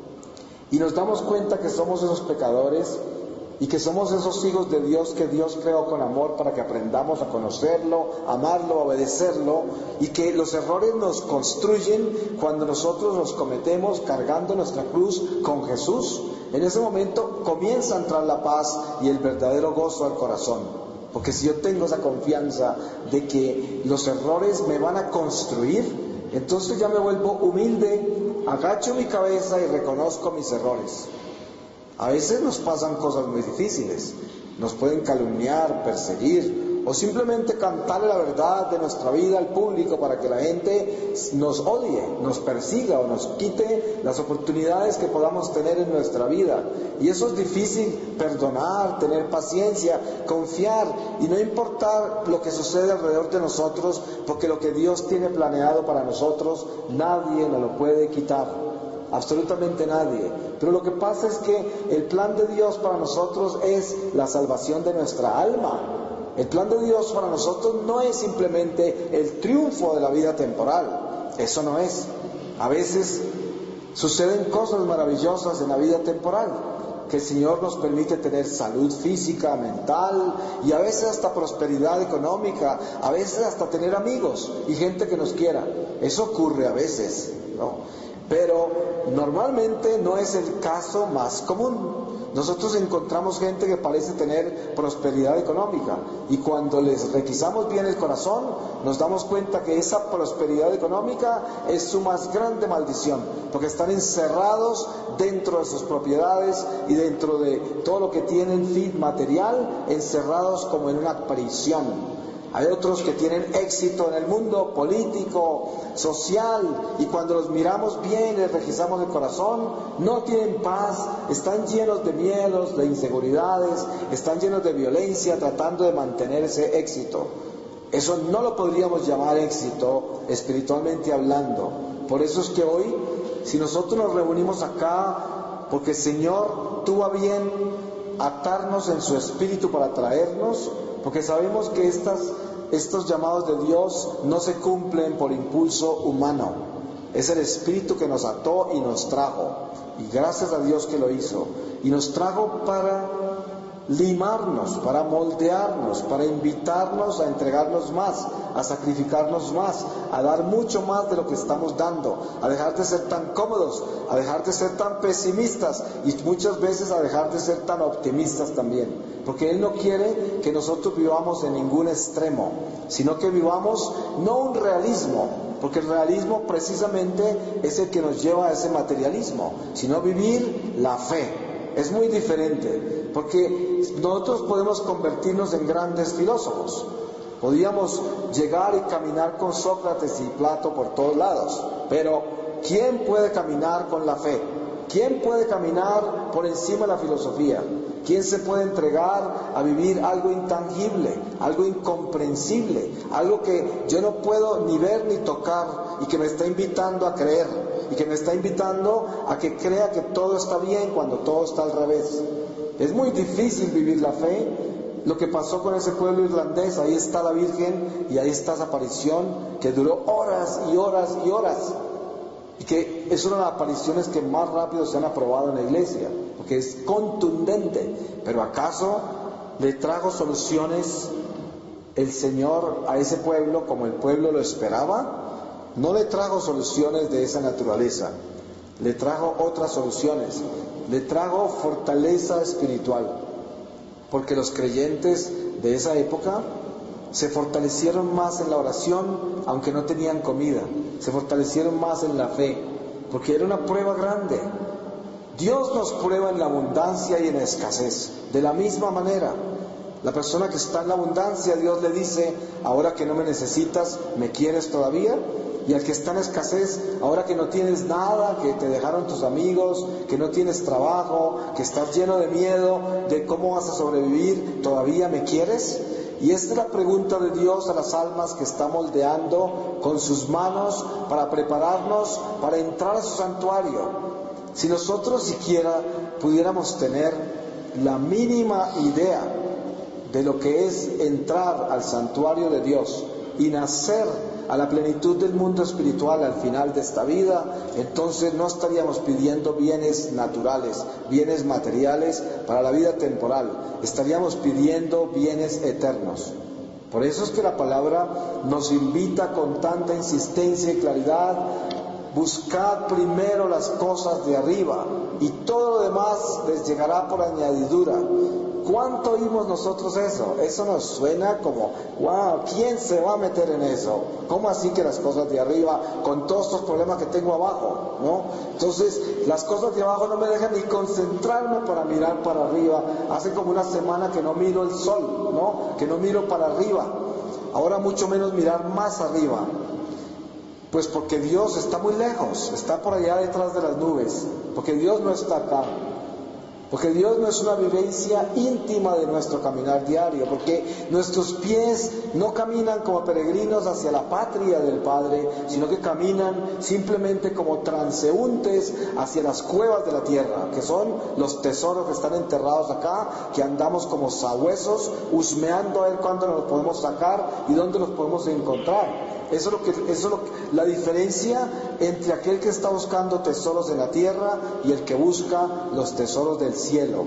y nos damos cuenta que somos esos pecadores y que somos esos hijos de Dios que Dios creó con amor para que aprendamos a conocerlo, amarlo, obedecerlo, y que los errores nos construyen cuando nosotros los cometemos cargando nuestra cruz con Jesús, en ese momento comienza a entrar la paz y el verdadero gozo al corazón. Porque si yo tengo esa confianza de que los errores me van a construir, entonces ya me vuelvo humilde, agacho mi cabeza y reconozco mis errores. A veces nos pasan cosas muy difíciles, nos pueden calumniar, perseguir, o simplemente cantarle la verdad de nuestra vida al público para que la gente nos odie, nos persiga o nos quite las oportunidades que podamos tener en nuestra vida. Y eso es difícil, perdonar, tener paciencia, confiar y no importar lo que sucede alrededor de nosotros, porque lo que Dios tiene planeado para nosotros, nadie nos lo puede quitar. Absolutamente nadie. Pero lo que pasa es que el plan de Dios para nosotros es la salvación de nuestra alma. El plan de Dios para nosotros no es simplemente el triunfo de la vida temporal. Eso no es. A veces suceden cosas maravillosas en la vida temporal, que el Señor nos permite tener salud física, mental y a veces hasta prosperidad económica, a veces hasta tener amigos y gente que nos quiera. Eso ocurre a veces, ¿no? Pero normalmente no es el caso más común. Nosotros encontramos gente que parece tener prosperidad económica y cuando les requisamos bien el corazón nos damos cuenta que esa prosperidad económica es su más grande maldición, porque están encerrados dentro de sus propiedades y dentro de todo lo que tienen fin material, encerrados como en una prisión. Hay otros que tienen éxito en el mundo político, social, y cuando los miramos bien, les registramos el corazón, no tienen paz, están llenos de miedos, de inseguridades, están llenos de violencia, tratando de mantener ese éxito. Eso no lo podríamos llamar éxito espiritualmente hablando. Por eso es que hoy, si nosotros nos reunimos acá, porque el Señor tuvo a bien atarnos en su espíritu para traernos, porque sabemos que estas, estos llamados de Dios no se cumplen por impulso humano. Es el Espíritu que nos ató y nos trajo, y gracias a Dios que lo hizo, y nos trajo para limarnos, para moldearnos, para invitarnos a entregarnos más, a sacrificarnos más, a dar mucho más de lo que estamos dando, a dejar de ser tan cómodos, a dejar de ser tan pesimistas y muchas veces a dejar de ser tan optimistas también, porque Él no quiere que nosotros vivamos en ningún extremo, sino que vivamos no un realismo, porque el realismo precisamente es el que nos lleva a ese materialismo, sino vivir la fe. Es muy diferente, porque nosotros podemos convertirnos en grandes filósofos. Podíamos llegar y caminar con Sócrates y Plato por todos lados, pero ¿quién puede caminar con la fe? ¿Quién puede caminar por encima de la filosofía? ¿Quién se puede entregar a vivir algo intangible, algo incomprensible, algo que yo no puedo ni ver ni tocar y que me está invitando a creer y que me está invitando a que crea que todo está bien cuando todo está al revés? Es muy difícil vivir la fe. Lo que pasó con ese pueblo irlandés, ahí está la Virgen y ahí está esa aparición que duró horas y horas y horas, y que es una de las apariciones que más rápido se han aprobado en la iglesia, porque es contundente. Pero ¿acaso le trajo soluciones el Señor a ese pueblo como el pueblo lo esperaba? No le trajo soluciones de esa naturaleza, le trajo otras soluciones, le trajo fortaleza espiritual, porque los creyentes de esa época se fortalecieron más en la oración, aunque no tenían comida, se fortalecieron más en la fe, porque era una prueba grande. Dios nos prueba en la abundancia y en la escasez, de la misma manera. La persona que está en la abundancia, Dios le dice: ahora que no me necesitas, ¿me quieres todavía? Y al que está en escasez, ahora que no tienes nada, que te dejaron tus amigos, que no tienes trabajo, que estás lleno de miedo de cómo vas a sobrevivir, ¿todavía me quieres? Y esta es la pregunta de Dios a las almas que está moldeando con sus manos para prepararnos para entrar a su santuario. Si nosotros siquiera pudiéramos tener la mínima idea de lo que es entrar al santuario de Dios y nacer a la plenitud del mundo espiritual al final de esta vida, entonces no estaríamos pidiendo bienes naturales, bienes materiales para la vida temporal, estaríamos pidiendo bienes eternos. Por eso es que la palabra nos invita con tanta insistencia y claridad: buscad primero las cosas de arriba y todo lo demás les llegará por añadidura. ¿Cuánto oímos nosotros eso? Eso nos suena como, wow, ¿quién se va a meter en eso? ¿Cómo así que las cosas de arriba, con todos estos problemas que tengo abajo? ¿No? Entonces, las cosas de abajo no me dejan ni concentrarme para mirar para arriba. Hace como una semana que no miro el sol, ¿no? Que no miro para arriba. Ahora mucho menos mirar más arriba. Pues porque Dios está muy lejos, está por allá detrás de las nubes, porque Dios no está acá. Porque Dios no es una vivencia íntima de nuestro caminar diario, porque nuestros pies no caminan como peregrinos hacia la patria del Padre, sino que caminan simplemente como transeúntes hacia las cuevas de la tierra, que son los tesoros que están enterrados acá, que andamos como sabuesos, husmeando a ver cuándo nos los podemos sacar y dónde los podemos encontrar. Eso es, lo que, eso es lo, la diferencia entre aquel que está buscando tesoros en la tierra y el que busca los tesoros del cielo.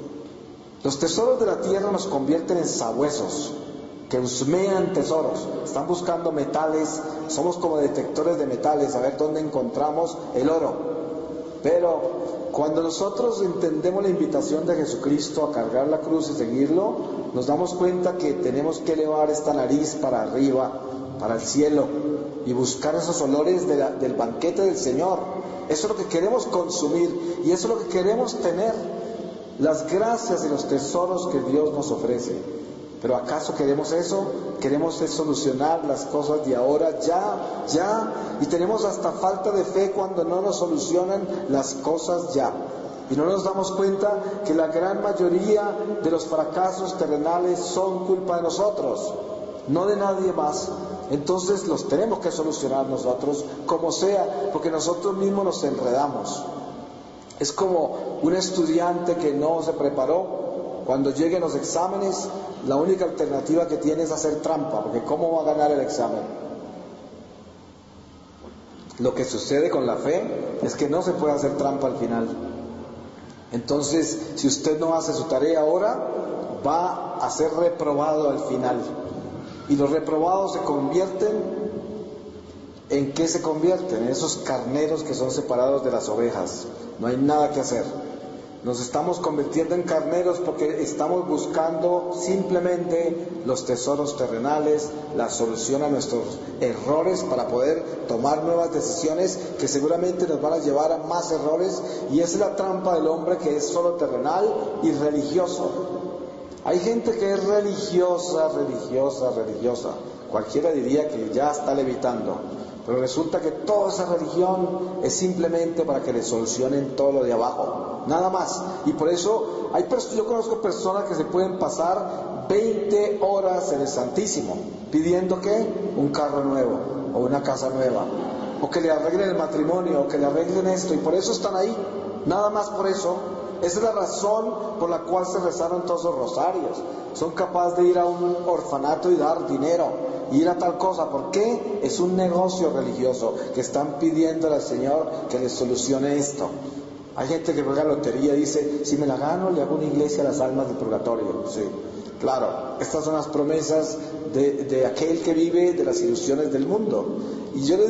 Los tesoros de la tierra nos convierten en sabuesos que husmean tesoros, están buscando metales, somos como detectores de metales, a ver dónde encontramos el oro. Pero cuando nosotros entendemos la invitación de Jesucristo a cargar la cruz y seguirlo, nos damos cuenta que tenemos que elevar esta nariz para arriba, para el cielo, y buscar esos olores de la, del banquete del Señor. Eso es lo que queremos consumir y eso es lo que queremos tener, las gracias y los tesoros que Dios nos ofrece. Pero ¿acaso queremos eso? Queremos solucionar las cosas de ahora, ya, ya, y tenemos hasta falta de fe cuando no nos solucionan las cosas ya. Y no nos damos cuenta que la gran mayoría de los fracasos terrenales son culpa de nosotros, no de nadie más. Entonces los tenemos que solucionar nosotros, como sea, porque nosotros mismos nos enredamos. Es como un estudiante que no se preparó. Cuando lleguen los exámenes, la única alternativa que tiene es hacer trampa, porque ¿cómo va a ganar el examen? Lo que sucede con la fe es que no se puede hacer trampa al final. Entonces, si usted no hace su tarea ahora, va a ser reprobado al final. Y los reprobados se convierten, ¿en qué se convierten? En esos carneros que son separados de las ovejas. No hay nada que hacer. Nos estamos convirtiendo en carneros porque estamos buscando simplemente los tesoros terrenales, la solución a nuestros errores para poder tomar nuevas decisiones que seguramente nos van a llevar a más errores. Y esa es la trampa del hombre, que es solo terrenal y religioso. Hay gente que es religiosa, religiosa, religiosa. Cualquiera diría que ya está levitando. Pero resulta que toda esa religión es simplemente para que le solucionen todo lo de abajo, nada más. Y por eso hay pers- yo conozco personas que se pueden pasar veinte horas en el Santísimo pidiendo que un carro nuevo o una casa nueva, o que le arreglen el matrimonio, o que le arreglen esto, y por eso están ahí, nada más por eso. Esa es la razón por la cual se rezaron todos los rosarios. Son capaces de ir a un orfanato y dar dinero, ir a tal cosa. ¿Por qué? Es un negocio religioso que están pidiéndole al Señor que les solucione esto. Hay gente que juega lotería y dice, si me la gano le hago una iglesia a las almas del purgatorio. Sí, claro, estas son las promesas de, de aquel que vive de las ilusiones del mundo. Y yo le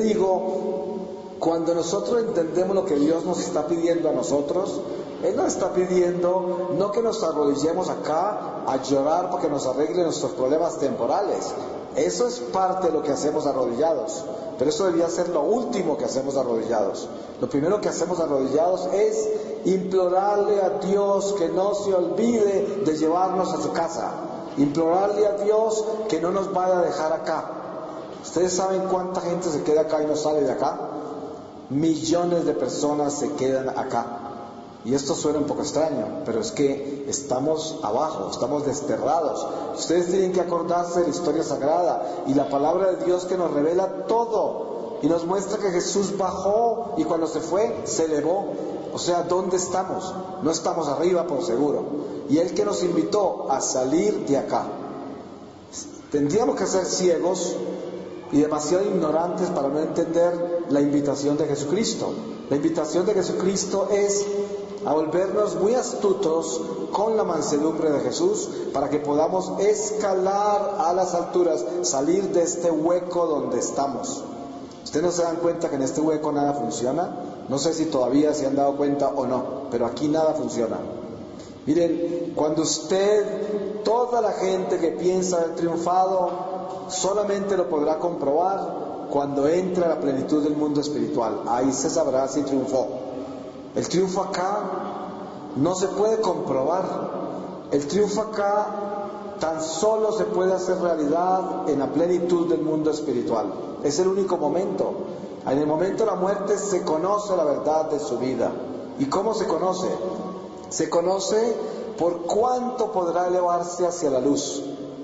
digo, cuando nosotros entendemos lo que Dios nos está pidiendo a nosotros, Él nos está pidiendo no que nos arrodillemos acá a llorar para que nos arregle nuestros problemas temporales. Eso es parte de lo que hacemos arrodillados, pero eso debería ser lo último que hacemos arrodillados. Lo primero que hacemos arrodillados es implorarle a Dios que no se olvide de llevarnos a su casa, implorarle a Dios que no nos vaya a dejar acá. ¿Ustedes saben cuánta gente se queda acá y no sale de acá? Millones de personas se quedan acá. Y esto suena un poco extraño, pero es que estamos abajo, estamos desterrados. Ustedes tienen que acordarse de la historia sagrada y la palabra de Dios que nos revela todo y nos muestra que Jesús bajó y cuando se fue, se elevó. O sea, ¿dónde estamos? No estamos arriba por seguro. Y Él que nos invitó a salir de acá. Tendríamos que ser ciegos y demasiado ignorantes para no entender la invitación de Jesucristo. La invitación de Jesucristo es a volvernos muy astutos con la mansedumbre de Jesús para que podamos escalar a las alturas, salir de este hueco donde estamos. ¿Ustedes no se dan cuenta que en este hueco nada funciona? No sé si todavía se han dado cuenta o no, pero aquí nada funciona. Miren, cuando usted, toda la gente que piensa haber triunfado, solamente lo podrá comprobar cuando entre a la plenitud del mundo espiritual. Ahí se sabrá si triunfó. El triunfo acá no se puede comprobar. El triunfo acá tan solo se puede hacer realidad en la plenitud del mundo espiritual. Es el único momento. En el momento de la muerte se conoce la verdad de su vida. ¿Y cómo se conoce? Se conoce por cuánto podrá elevarse hacia la luz.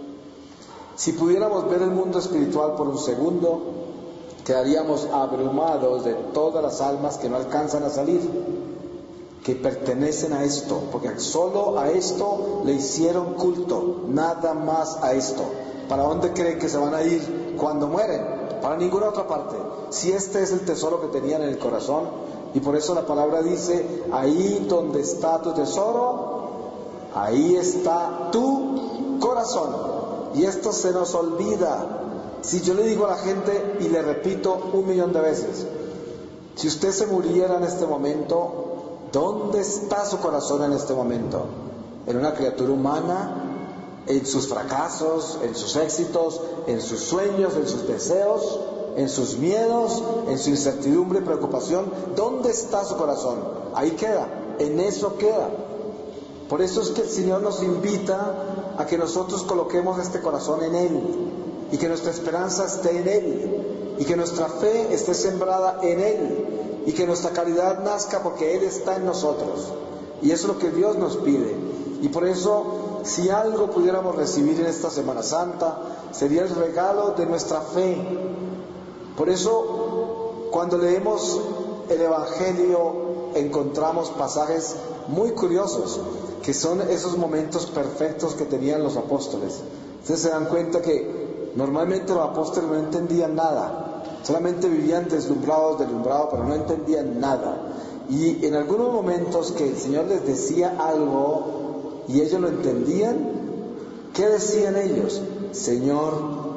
Si pudiéramos ver el mundo espiritual por un segundo, quedaríamos abrumados de todas las almas que no alcanzan a salir, que pertenecen a esto, porque solo a esto le hicieron culto, nada más a esto. ¿Para dónde creen que se van a ir cuando mueren? Para ninguna otra parte. Si este es el tesoro que tenían en el corazón, y por eso la palabra dice, ahí donde está tu tesoro, ahí está tu corazón. Y esto se nos olvida. Si yo le digo a la gente, y le repito un millón de veces, si usted se muriera en este momento, ¿dónde está su corazón en este momento? ¿En una criatura humana? ¿En sus fracasos? ¿En sus éxitos? ¿En sus sueños? ¿En sus deseos? ¿En sus miedos? ¿En su incertidumbre y preocupación? ¿Dónde está su corazón? Ahí queda, en eso queda. Por eso es que el Señor nos invita a que nosotros coloquemos este corazón en Él, y que nuestra esperanza esté en Él, y que nuestra fe esté sembrada en Él, y que nuestra caridad nazca porque Él está en nosotros. Y eso es lo que Dios nos pide. Y por eso, si algo pudiéramos recibir en esta Semana Santa, sería el regalo de nuestra fe. Por eso, cuando leemos el Evangelio, encontramos pasajes muy curiosos, que son esos momentos perfectos que tenían los apóstoles. Ustedes se dan cuenta que normalmente los apóstoles no entendían nada, solamente vivían deslumbrados, deslumbrados, pero no entendían nada. Y en algunos momentos que el Señor les decía algo y ellos lo entendían, ¿qué decían ellos? Señor,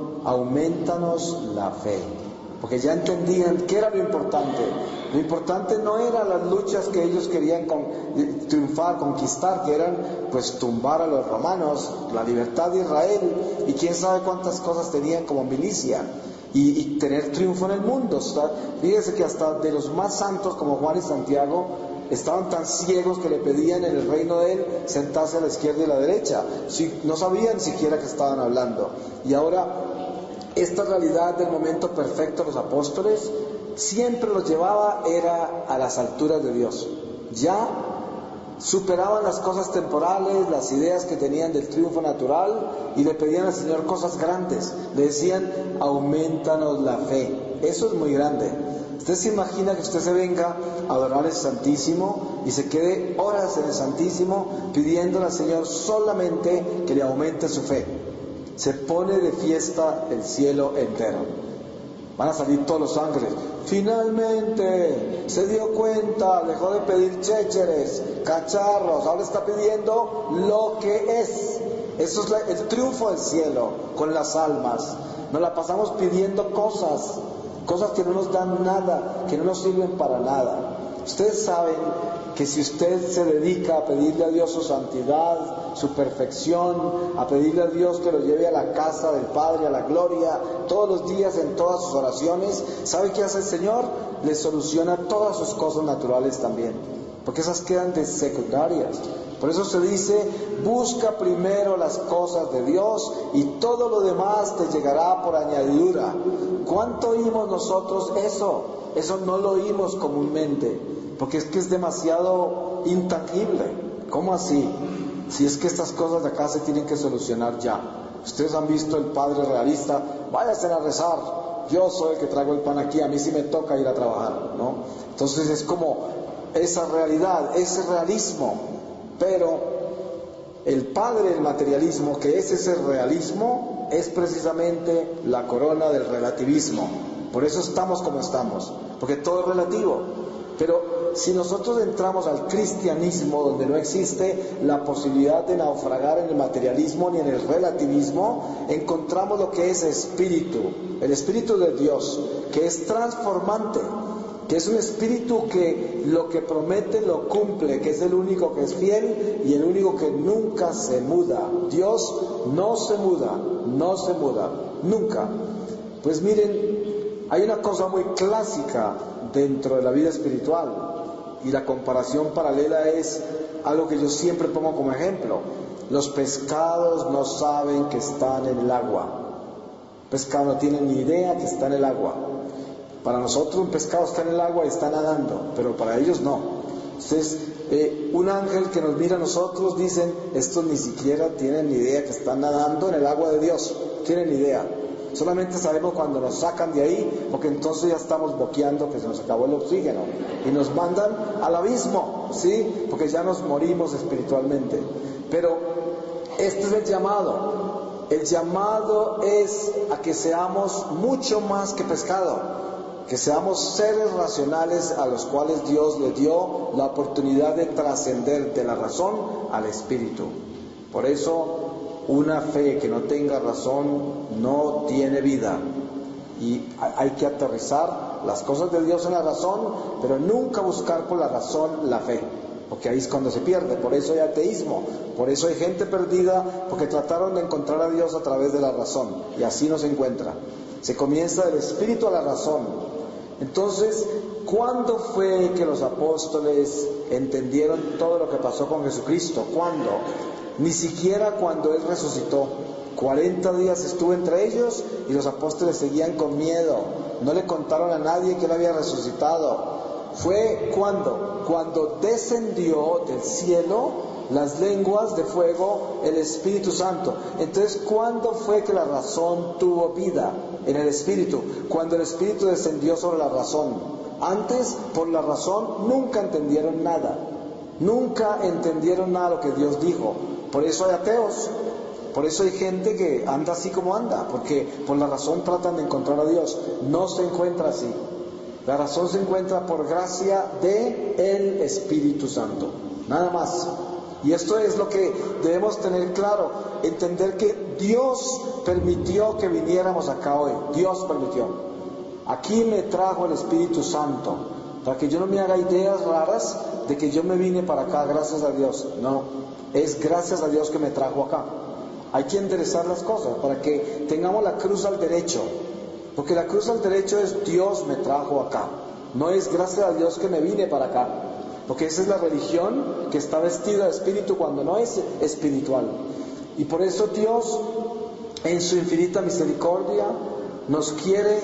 aumentanos la fe. Porque ya entendían qué era lo importante. Lo importante no eran las luchas que ellos querían con, triunfar, conquistar, que eran pues tumbar a los romanos, la libertad de Israel, y quién sabe cuántas cosas tenían como milicia, y, y tener triunfo en el mundo. O sea, fíjense que hasta de los más santos como Juan y Santiago estaban tan ciegos que le pedían en el reino de Él sentarse a la izquierda y a la derecha. Si, no sabían siquiera que estaban hablando. Y ahora, esta realidad del momento perfecto de los apóstoles siempre los llevaba era a las alturas de Dios. Ya superaban las cosas temporales, las ideas que tenían del triunfo natural, y le pedían al Señor cosas grandes. Le decían, aumentanos la fe. Eso es muy grande. Usted se imagina que usted se venga a adorar el Santísimo y se quede horas en el Santísimo pidiéndole al Señor solamente que le aumente su fe. Se pone de fiesta el cielo entero. Van a salir todos los ángeles. Finalmente se dio cuenta, dejó de pedir chécheres, cacharros, ahora está pidiendo lo que es. Eso es la, el triunfo del cielo con las almas. Nos la pasamos pidiendo cosas, cosas que no nos dan nada, que no nos sirven para nada. Ustedes saben que si usted se dedica a pedirle a Dios su santidad, su perfección, a pedirle a Dios que lo lleve a la casa del Padre, a la gloria, todos los días en todas sus oraciones, ¿sabe qué hace el Señor? Le soluciona todas sus cosas naturales también, porque esas quedan de secundarias. Por eso se dice, busca primero las cosas de Dios y todo lo demás te llegará por añadidura. ¿Cuánto oímos nosotros eso? Eso no lo oímos comúnmente, porque es que es demasiado intangible. ¿Cómo así? Si es que estas cosas de acá se tienen que solucionar ya. Ustedes han visto el padre realista, váyanse a rezar, yo soy el que traigo el pan aquí, a mí sí me toca ir a trabajar, ¿no? Entonces es como esa realidad, ese realismo. Pero el padre del materialismo, que es ese realismo, es precisamente la corona del relativismo. Por eso estamos como estamos, porque todo es relativo. Pero si nosotros entramos al cristianismo, donde no existe la posibilidad de naufragar en el materialismo ni en el relativismo, encontramos lo que es espíritu, el espíritu de Dios, que es transformante, que es un espíritu que lo que promete lo cumple, que es el único que es fiel y el único que nunca se muda. Dios no se muda, no se muda, nunca. Pues miren, hay una cosa muy clásica dentro de la vida espiritual, y la comparación paralela es algo que yo siempre pongo como ejemplo. Los pescados no saben que están en el agua. El pescado no tiene ni idea que está en el agua. Para nosotros un pescado está en el agua y está nadando, pero para ellos no. Entonces, eh, un ángel que nos mira a nosotros, dicen, estos ni siquiera tienen ni idea que están nadando en el agua de Dios, tienen ni idea. Solamente sabemos cuando nos sacan de ahí, porque entonces ya estamos boqueando que se nos acabó el oxígeno y nos mandan al abismo, ¿sí? Porque ya nos morimos espiritualmente. Pero este es el llamado. El llamado es a que seamos mucho más que pescado, que seamos seres racionales a los cuales Dios le dio la oportunidad de trascender de la razón al espíritu. Por eso, una fe que no tenga razón no tiene vida, y hay que aterrizar las cosas de Dios en la razón, pero nunca buscar por la razón la fe, porque ahí es cuando se pierde. Por eso hay ateísmo, por eso hay gente perdida, porque trataron de encontrar a Dios a través de la razón, y así no se encuentra. Se comienza del espíritu a la razón. Entonces, ¿cuándo fue que los apóstoles entendieron todo lo que pasó con Jesucristo? ¿Cuándo? Ni siquiera cuando Él resucitó. cuarenta días estuvo entre ellos y los apóstoles seguían con miedo. No le contaron a nadie que Él había resucitado. ¿Fue cuándo? Cuando descendió del cielo las lenguas de fuego, el Espíritu Santo. Entonces, ¿cuándo fue que la razón tuvo vida en el Espíritu? Cuando el Espíritu descendió sobre la razón. Antes, por la razón, nunca entendieron nada. Nunca entendieron nada de lo que Dios dijo. Por eso hay ateos. Por eso hay gente que anda así como anda, porque por la razón tratan de encontrar a Dios. No se encuentra así. La razón se encuentra por gracia de el Espíritu Santo. Nada más. Y esto es lo que debemos tener claro, entender que Dios permitió que viniéramos acá hoy. Dios permitió. Aquí me trajo el Espíritu Santo, para que yo no me haga ideas raras de que yo me vine para acá, gracias a Dios. No, es gracias a Dios que me trajo acá. Hay que enderezar las cosas para que tengamos la cruz al derecho, porque la cruz al derecho es Dios me trajo acá. No es gracias a Dios que me vine para acá. Porque esa es la religión que está vestida de espíritu cuando no es espiritual. Y por eso Dios, en su infinita misericordia, nos quiere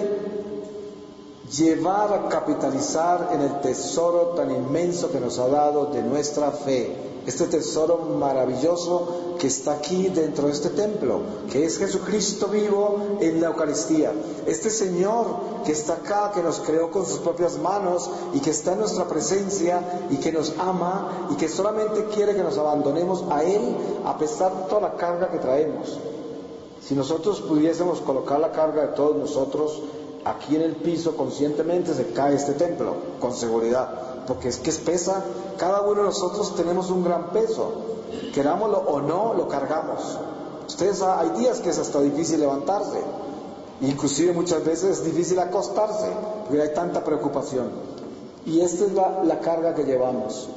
llevar a capitalizar en el tesoro tan inmenso que nos ha dado de nuestra fe. Este tesoro maravilloso que está aquí dentro de este templo, que es Jesucristo vivo en la Eucaristía. Este Señor que está acá, que nos creó con sus propias manos y que está en nuestra presencia y que nos ama y que solamente quiere que nos abandonemos a Él a pesar de toda la carga que traemos. Si nosotros pudiésemos colocar la carga de todos nosotros aquí en el piso, conscientemente se cae este templo, con seguridad, porque es que es pesa. Cada uno de nosotros tenemos un gran peso, querámoslo o no, lo cargamos. Ustedes, hay días que es hasta difícil levantarse, inclusive muchas veces es difícil acostarse, porque hay tanta preocupación. Y esta es la, la carga que llevamos.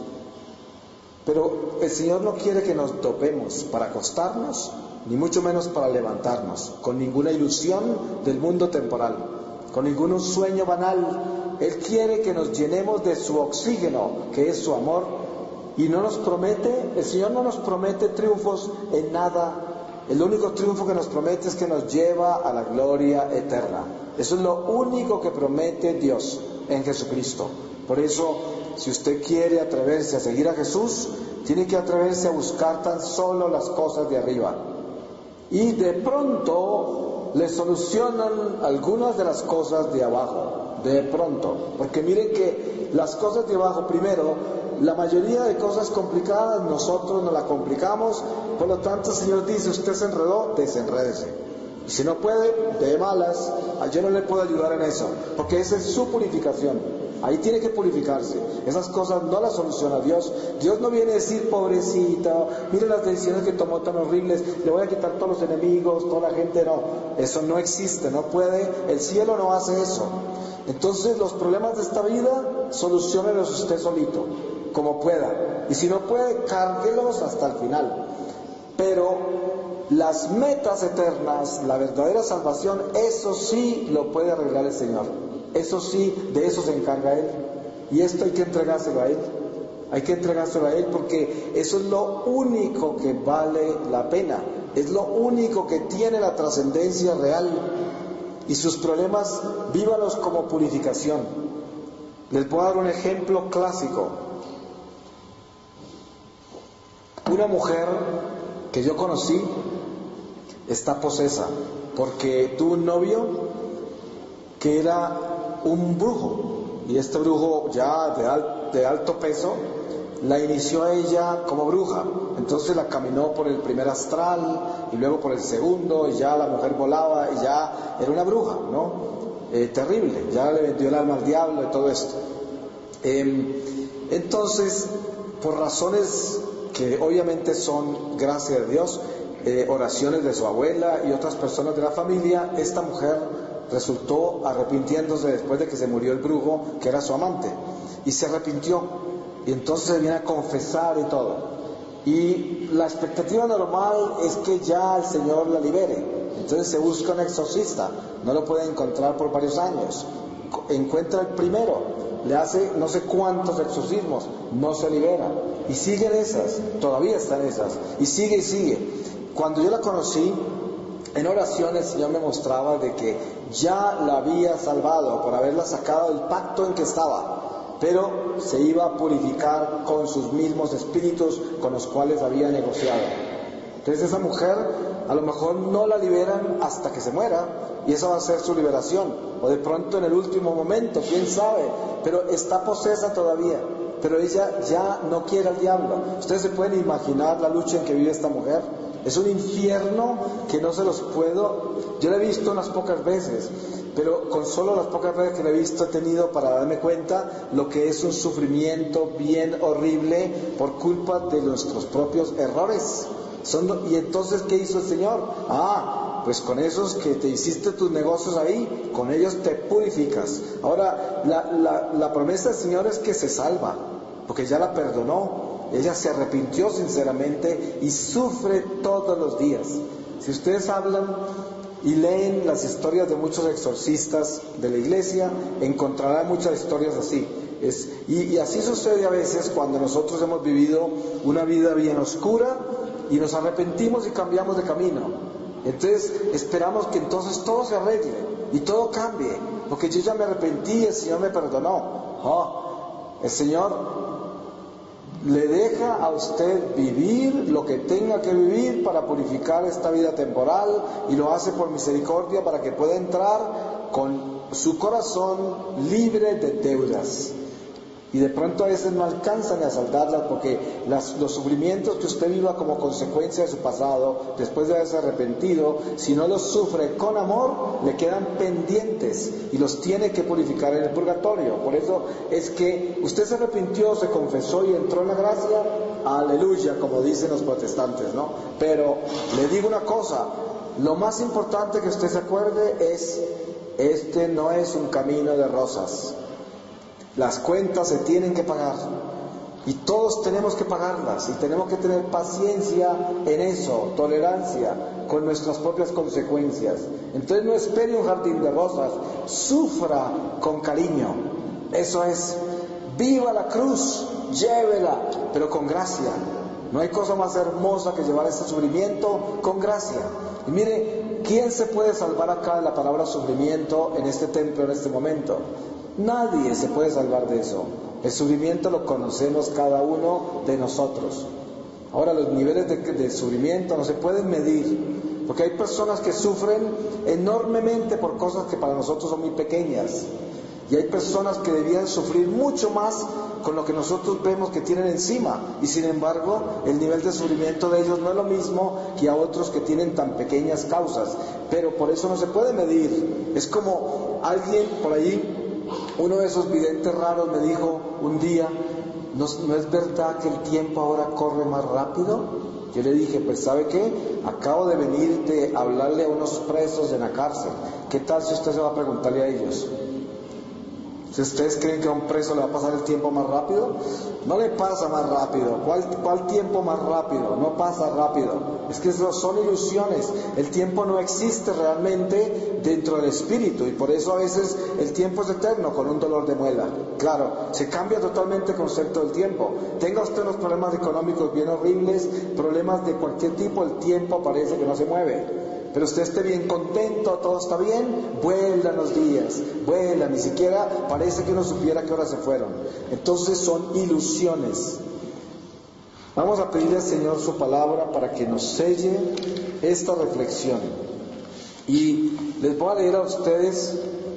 Pero el Señor no quiere que nos topemos para acostarnos, ni mucho menos para levantarnos, con ninguna ilusión del mundo temporal, con ningún sueño banal. Él quiere que nos llenemos de su oxígeno, que es su amor, y no nos promete, el Señor no nos promete triunfos en nada. El único triunfo que nos promete es que nos lleva a la gloria eterna. Eso es lo único que promete Dios en Jesucristo. Por eso, si usted quiere atreverse a seguir a Jesús, tiene que atreverse a buscar tan solo las cosas de arriba. Y de pronto le solucionan algunas de las cosas de abajo, de pronto. Porque miren que las cosas de abajo, primero, la mayoría de cosas complicadas nosotros nos las complicamos. Por lo tanto, el Señor dice, usted se enredó, desenrédese. Y si no puede, de malas, yo no le puedo ayudar en eso, porque esa es su purificación. Ahí tiene que purificarse. Esas cosas no las soluciona Dios. Dios no viene a decir, pobrecita, mire las decisiones que tomó tan horribles, le voy a quitar todos los enemigos, toda la gente. No, eso no existe, no puede. El cielo no hace eso. Entonces los problemas de esta vida, soluciónelos usted solito, como pueda. Y si no puede, cárguelos hasta el final. Pero las metas eternas, la verdadera salvación, eso sí lo puede arreglar el Señor. Eso sí, de eso se encarga Él. Y esto hay que entregárselo a Él. Hay que entregárselo a Él porque eso es lo único que vale la pena. Es lo único que tiene la trascendencia real. Y sus problemas, vívalos como purificación. Les voy a dar un ejemplo clásico. Una mujer que yo conocí está posesa porque tuvo un novio que era un brujo, y este brujo ya de, al, de alto peso la inició a ella como bruja. Entonces la caminó por el primer astral y luego por el segundo, y ya la mujer volaba y ya era una bruja, ¿no? Eh, terrible, ya le vendió el alma al diablo y todo esto. Eh, entonces, por razones que obviamente son gracias a Dios, eh, oraciones de su abuela y otras personas de la familia, esta mujer resultó arrepintiéndose después de que se murió el brujo, que era su amante, y se arrepintió, y entonces se viene a confesar y todo, y la expectativa normal es que ya el Señor la libere. Entonces se busca un exorcista, no lo puede encontrar por varios años, encuentra el primero, le hace no sé cuántos exorcismos, no se libera. Y sigue en esas, todavía está en esas, y sigue y sigue. Cuando yo la conocí, en oraciones el Señor me mostraba de que ya la había salvado por haberla sacado del pacto en que estaba, pero se iba a purificar con sus mismos espíritus con los cuales había negociado. Entonces esa mujer a lo mejor no la liberan hasta que se muera, y esa va a ser su liberación, o de pronto en el último momento, quién sabe, pero está posesa todavía, pero ella ya no quiere al diablo. Ustedes se pueden imaginar la lucha en que vive esta mujer. Es un infierno que no se los puedo, yo lo he visto unas pocas veces, pero con solo las pocas veces que lo he visto he tenido para darme cuenta lo que es un sufrimiento bien horrible por culpa de nuestros propios errores. Son, y entonces, ¿qué hizo el Señor? Ah, pues con esos que te hiciste tus negocios ahí, con ellos te purificas. Ahora, la, la, la promesa del Señor es que se salva, porque ya la perdonó. Ella se arrepintió sinceramente y sufre todos los días. Si ustedes hablan y leen las historias de muchos exorcistas de la iglesia, encontrarán muchas historias así. Es, y, y así sucede a veces cuando nosotros hemos vivido una vida bien oscura y nos arrepentimos y cambiamos de camino. Entonces esperamos que entonces todo se arregle y todo cambie, porque yo ya me arrepentí y el Señor me perdonó. Oh, el Señor le deja a usted vivir lo que tenga que vivir para purificar esta vida temporal, y lo hace por misericordia para que pueda entrar con su corazón libre de deudas. Y de pronto a veces no alcanzan a saldarlas, porque las, los sufrimientos que usted viva como consecuencia de su pasado, después de haberse arrepentido, si no los sufre con amor, le quedan pendientes y los tiene que purificar en el purgatorio. Por eso es que usted se arrepintió, se confesó y entró en la gracia, aleluya, como dicen los protestantes, ¿no? Pero le digo una cosa, lo más importante que usted se acuerde es, este no es un camino de rosas. Las cuentas se tienen que pagar y todos tenemos que pagarlas, y tenemos que tener paciencia en eso, tolerancia con nuestras propias consecuencias. Entonces no espere un jardín de rosas, sufra con cariño. Eso es, viva la cruz, llévela, pero con gracia. No hay cosa más hermosa que llevar ese sufrimiento con gracia. Y mire, ¿quién se puede salvar acá de la palabra sufrimiento en este templo en este momento? Nadie se puede salvar de eso. El sufrimiento lo conocemos cada uno de nosotros. Ahora, los niveles de, de sufrimiento no se pueden medir, porque hay personas que sufren enormemente por cosas que para nosotros son muy pequeñas, y hay personas que debían sufrir mucho más con lo que nosotros vemos que tienen encima, y sin embargo el nivel de sufrimiento de ellos no es lo mismo que a otros que tienen tan pequeñas causas. Pero por eso no se puede medir. Es como alguien por ahí, uno de esos videntes raros, me dijo un día, ¿no, ¿no es verdad que el tiempo ahora corre más rápido? Yo le dije, pues ¿sabe qué? Acabo de venir de hablarle a unos presos en la cárcel. ¿Qué tal si usted se va a preguntarle a ellos? Si ustedes creen que a un preso le va a pasar el tiempo más rápido, no le pasa más rápido. ¿Cuál, cuál tiempo más rápido? No pasa rápido. Es que eso son ilusiones. El tiempo no existe realmente dentro del espíritu, y por eso a veces el tiempo es eterno, con un dolor de muela. Claro, se cambia totalmente el concepto del tiempo. Tenga usted unos problemas económicos bien horribles, problemas de cualquier tipo, el tiempo parece que no se mueve. Pero usted esté bien contento, todo está bien, vuelan los días, vuelan, ni siquiera parece que uno supiera qué horas se fueron. Entonces son ilusiones. Vamos a pedirle al Señor su palabra para que nos selle esta reflexión. Y les voy a leer a ustedes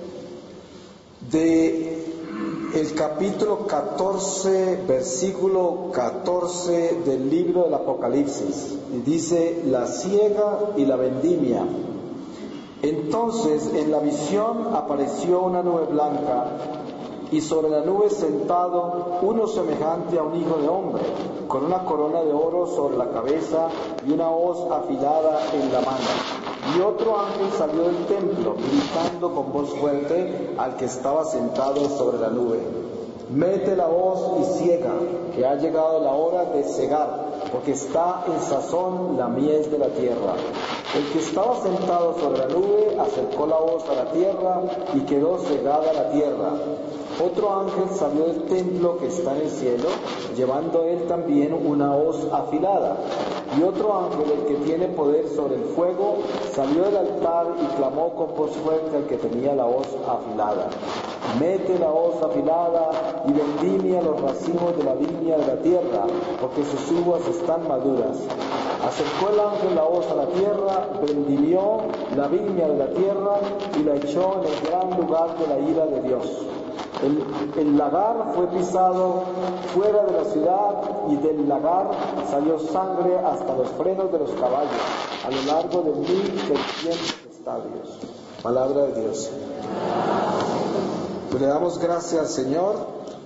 de el capítulo catorce, versículo catorce del libro del Apocalipsis. Y dice, la siega y la vendimia. Entonces en la visión apareció una nube blanca, y sobre la nube sentado uno semejante a un hijo de hombre, con una corona de oro sobre la cabeza y una hoz afilada en la mano. Y otro ángel salió del templo, gritando con voz fuerte al que estaba sentado sobre la nube: mete la hoz y ciega, que ha llegado la hora de cegar, porque está en sazón la mies de la tierra. El que estaba sentado sobre la nube acercó la hoz a la tierra, y quedó cegada la tierra. Otro ángel salió del templo que está en el cielo, llevando él también una hoz afilada. Y otro ángel, el que tiene poder sobre el fuego, salió del altar y clamó con voz fuerte al que tenía la hoz afilada: mete la hoz afilada y vendimia los racimos de la viña de la tierra, porque sus uvas están maduras. Acercó el ángel la hoz a la tierra, vendimió la viña de la tierra y la echó en el gran lugar de la ira de Dios. El, el lagar fue pisado fuera de la ciudad, y del lagar salió sangre hasta los frenos de los caballos, a lo largo de mil seiscientos estadios. Palabra de Dios. Pues le damos gracias al Señor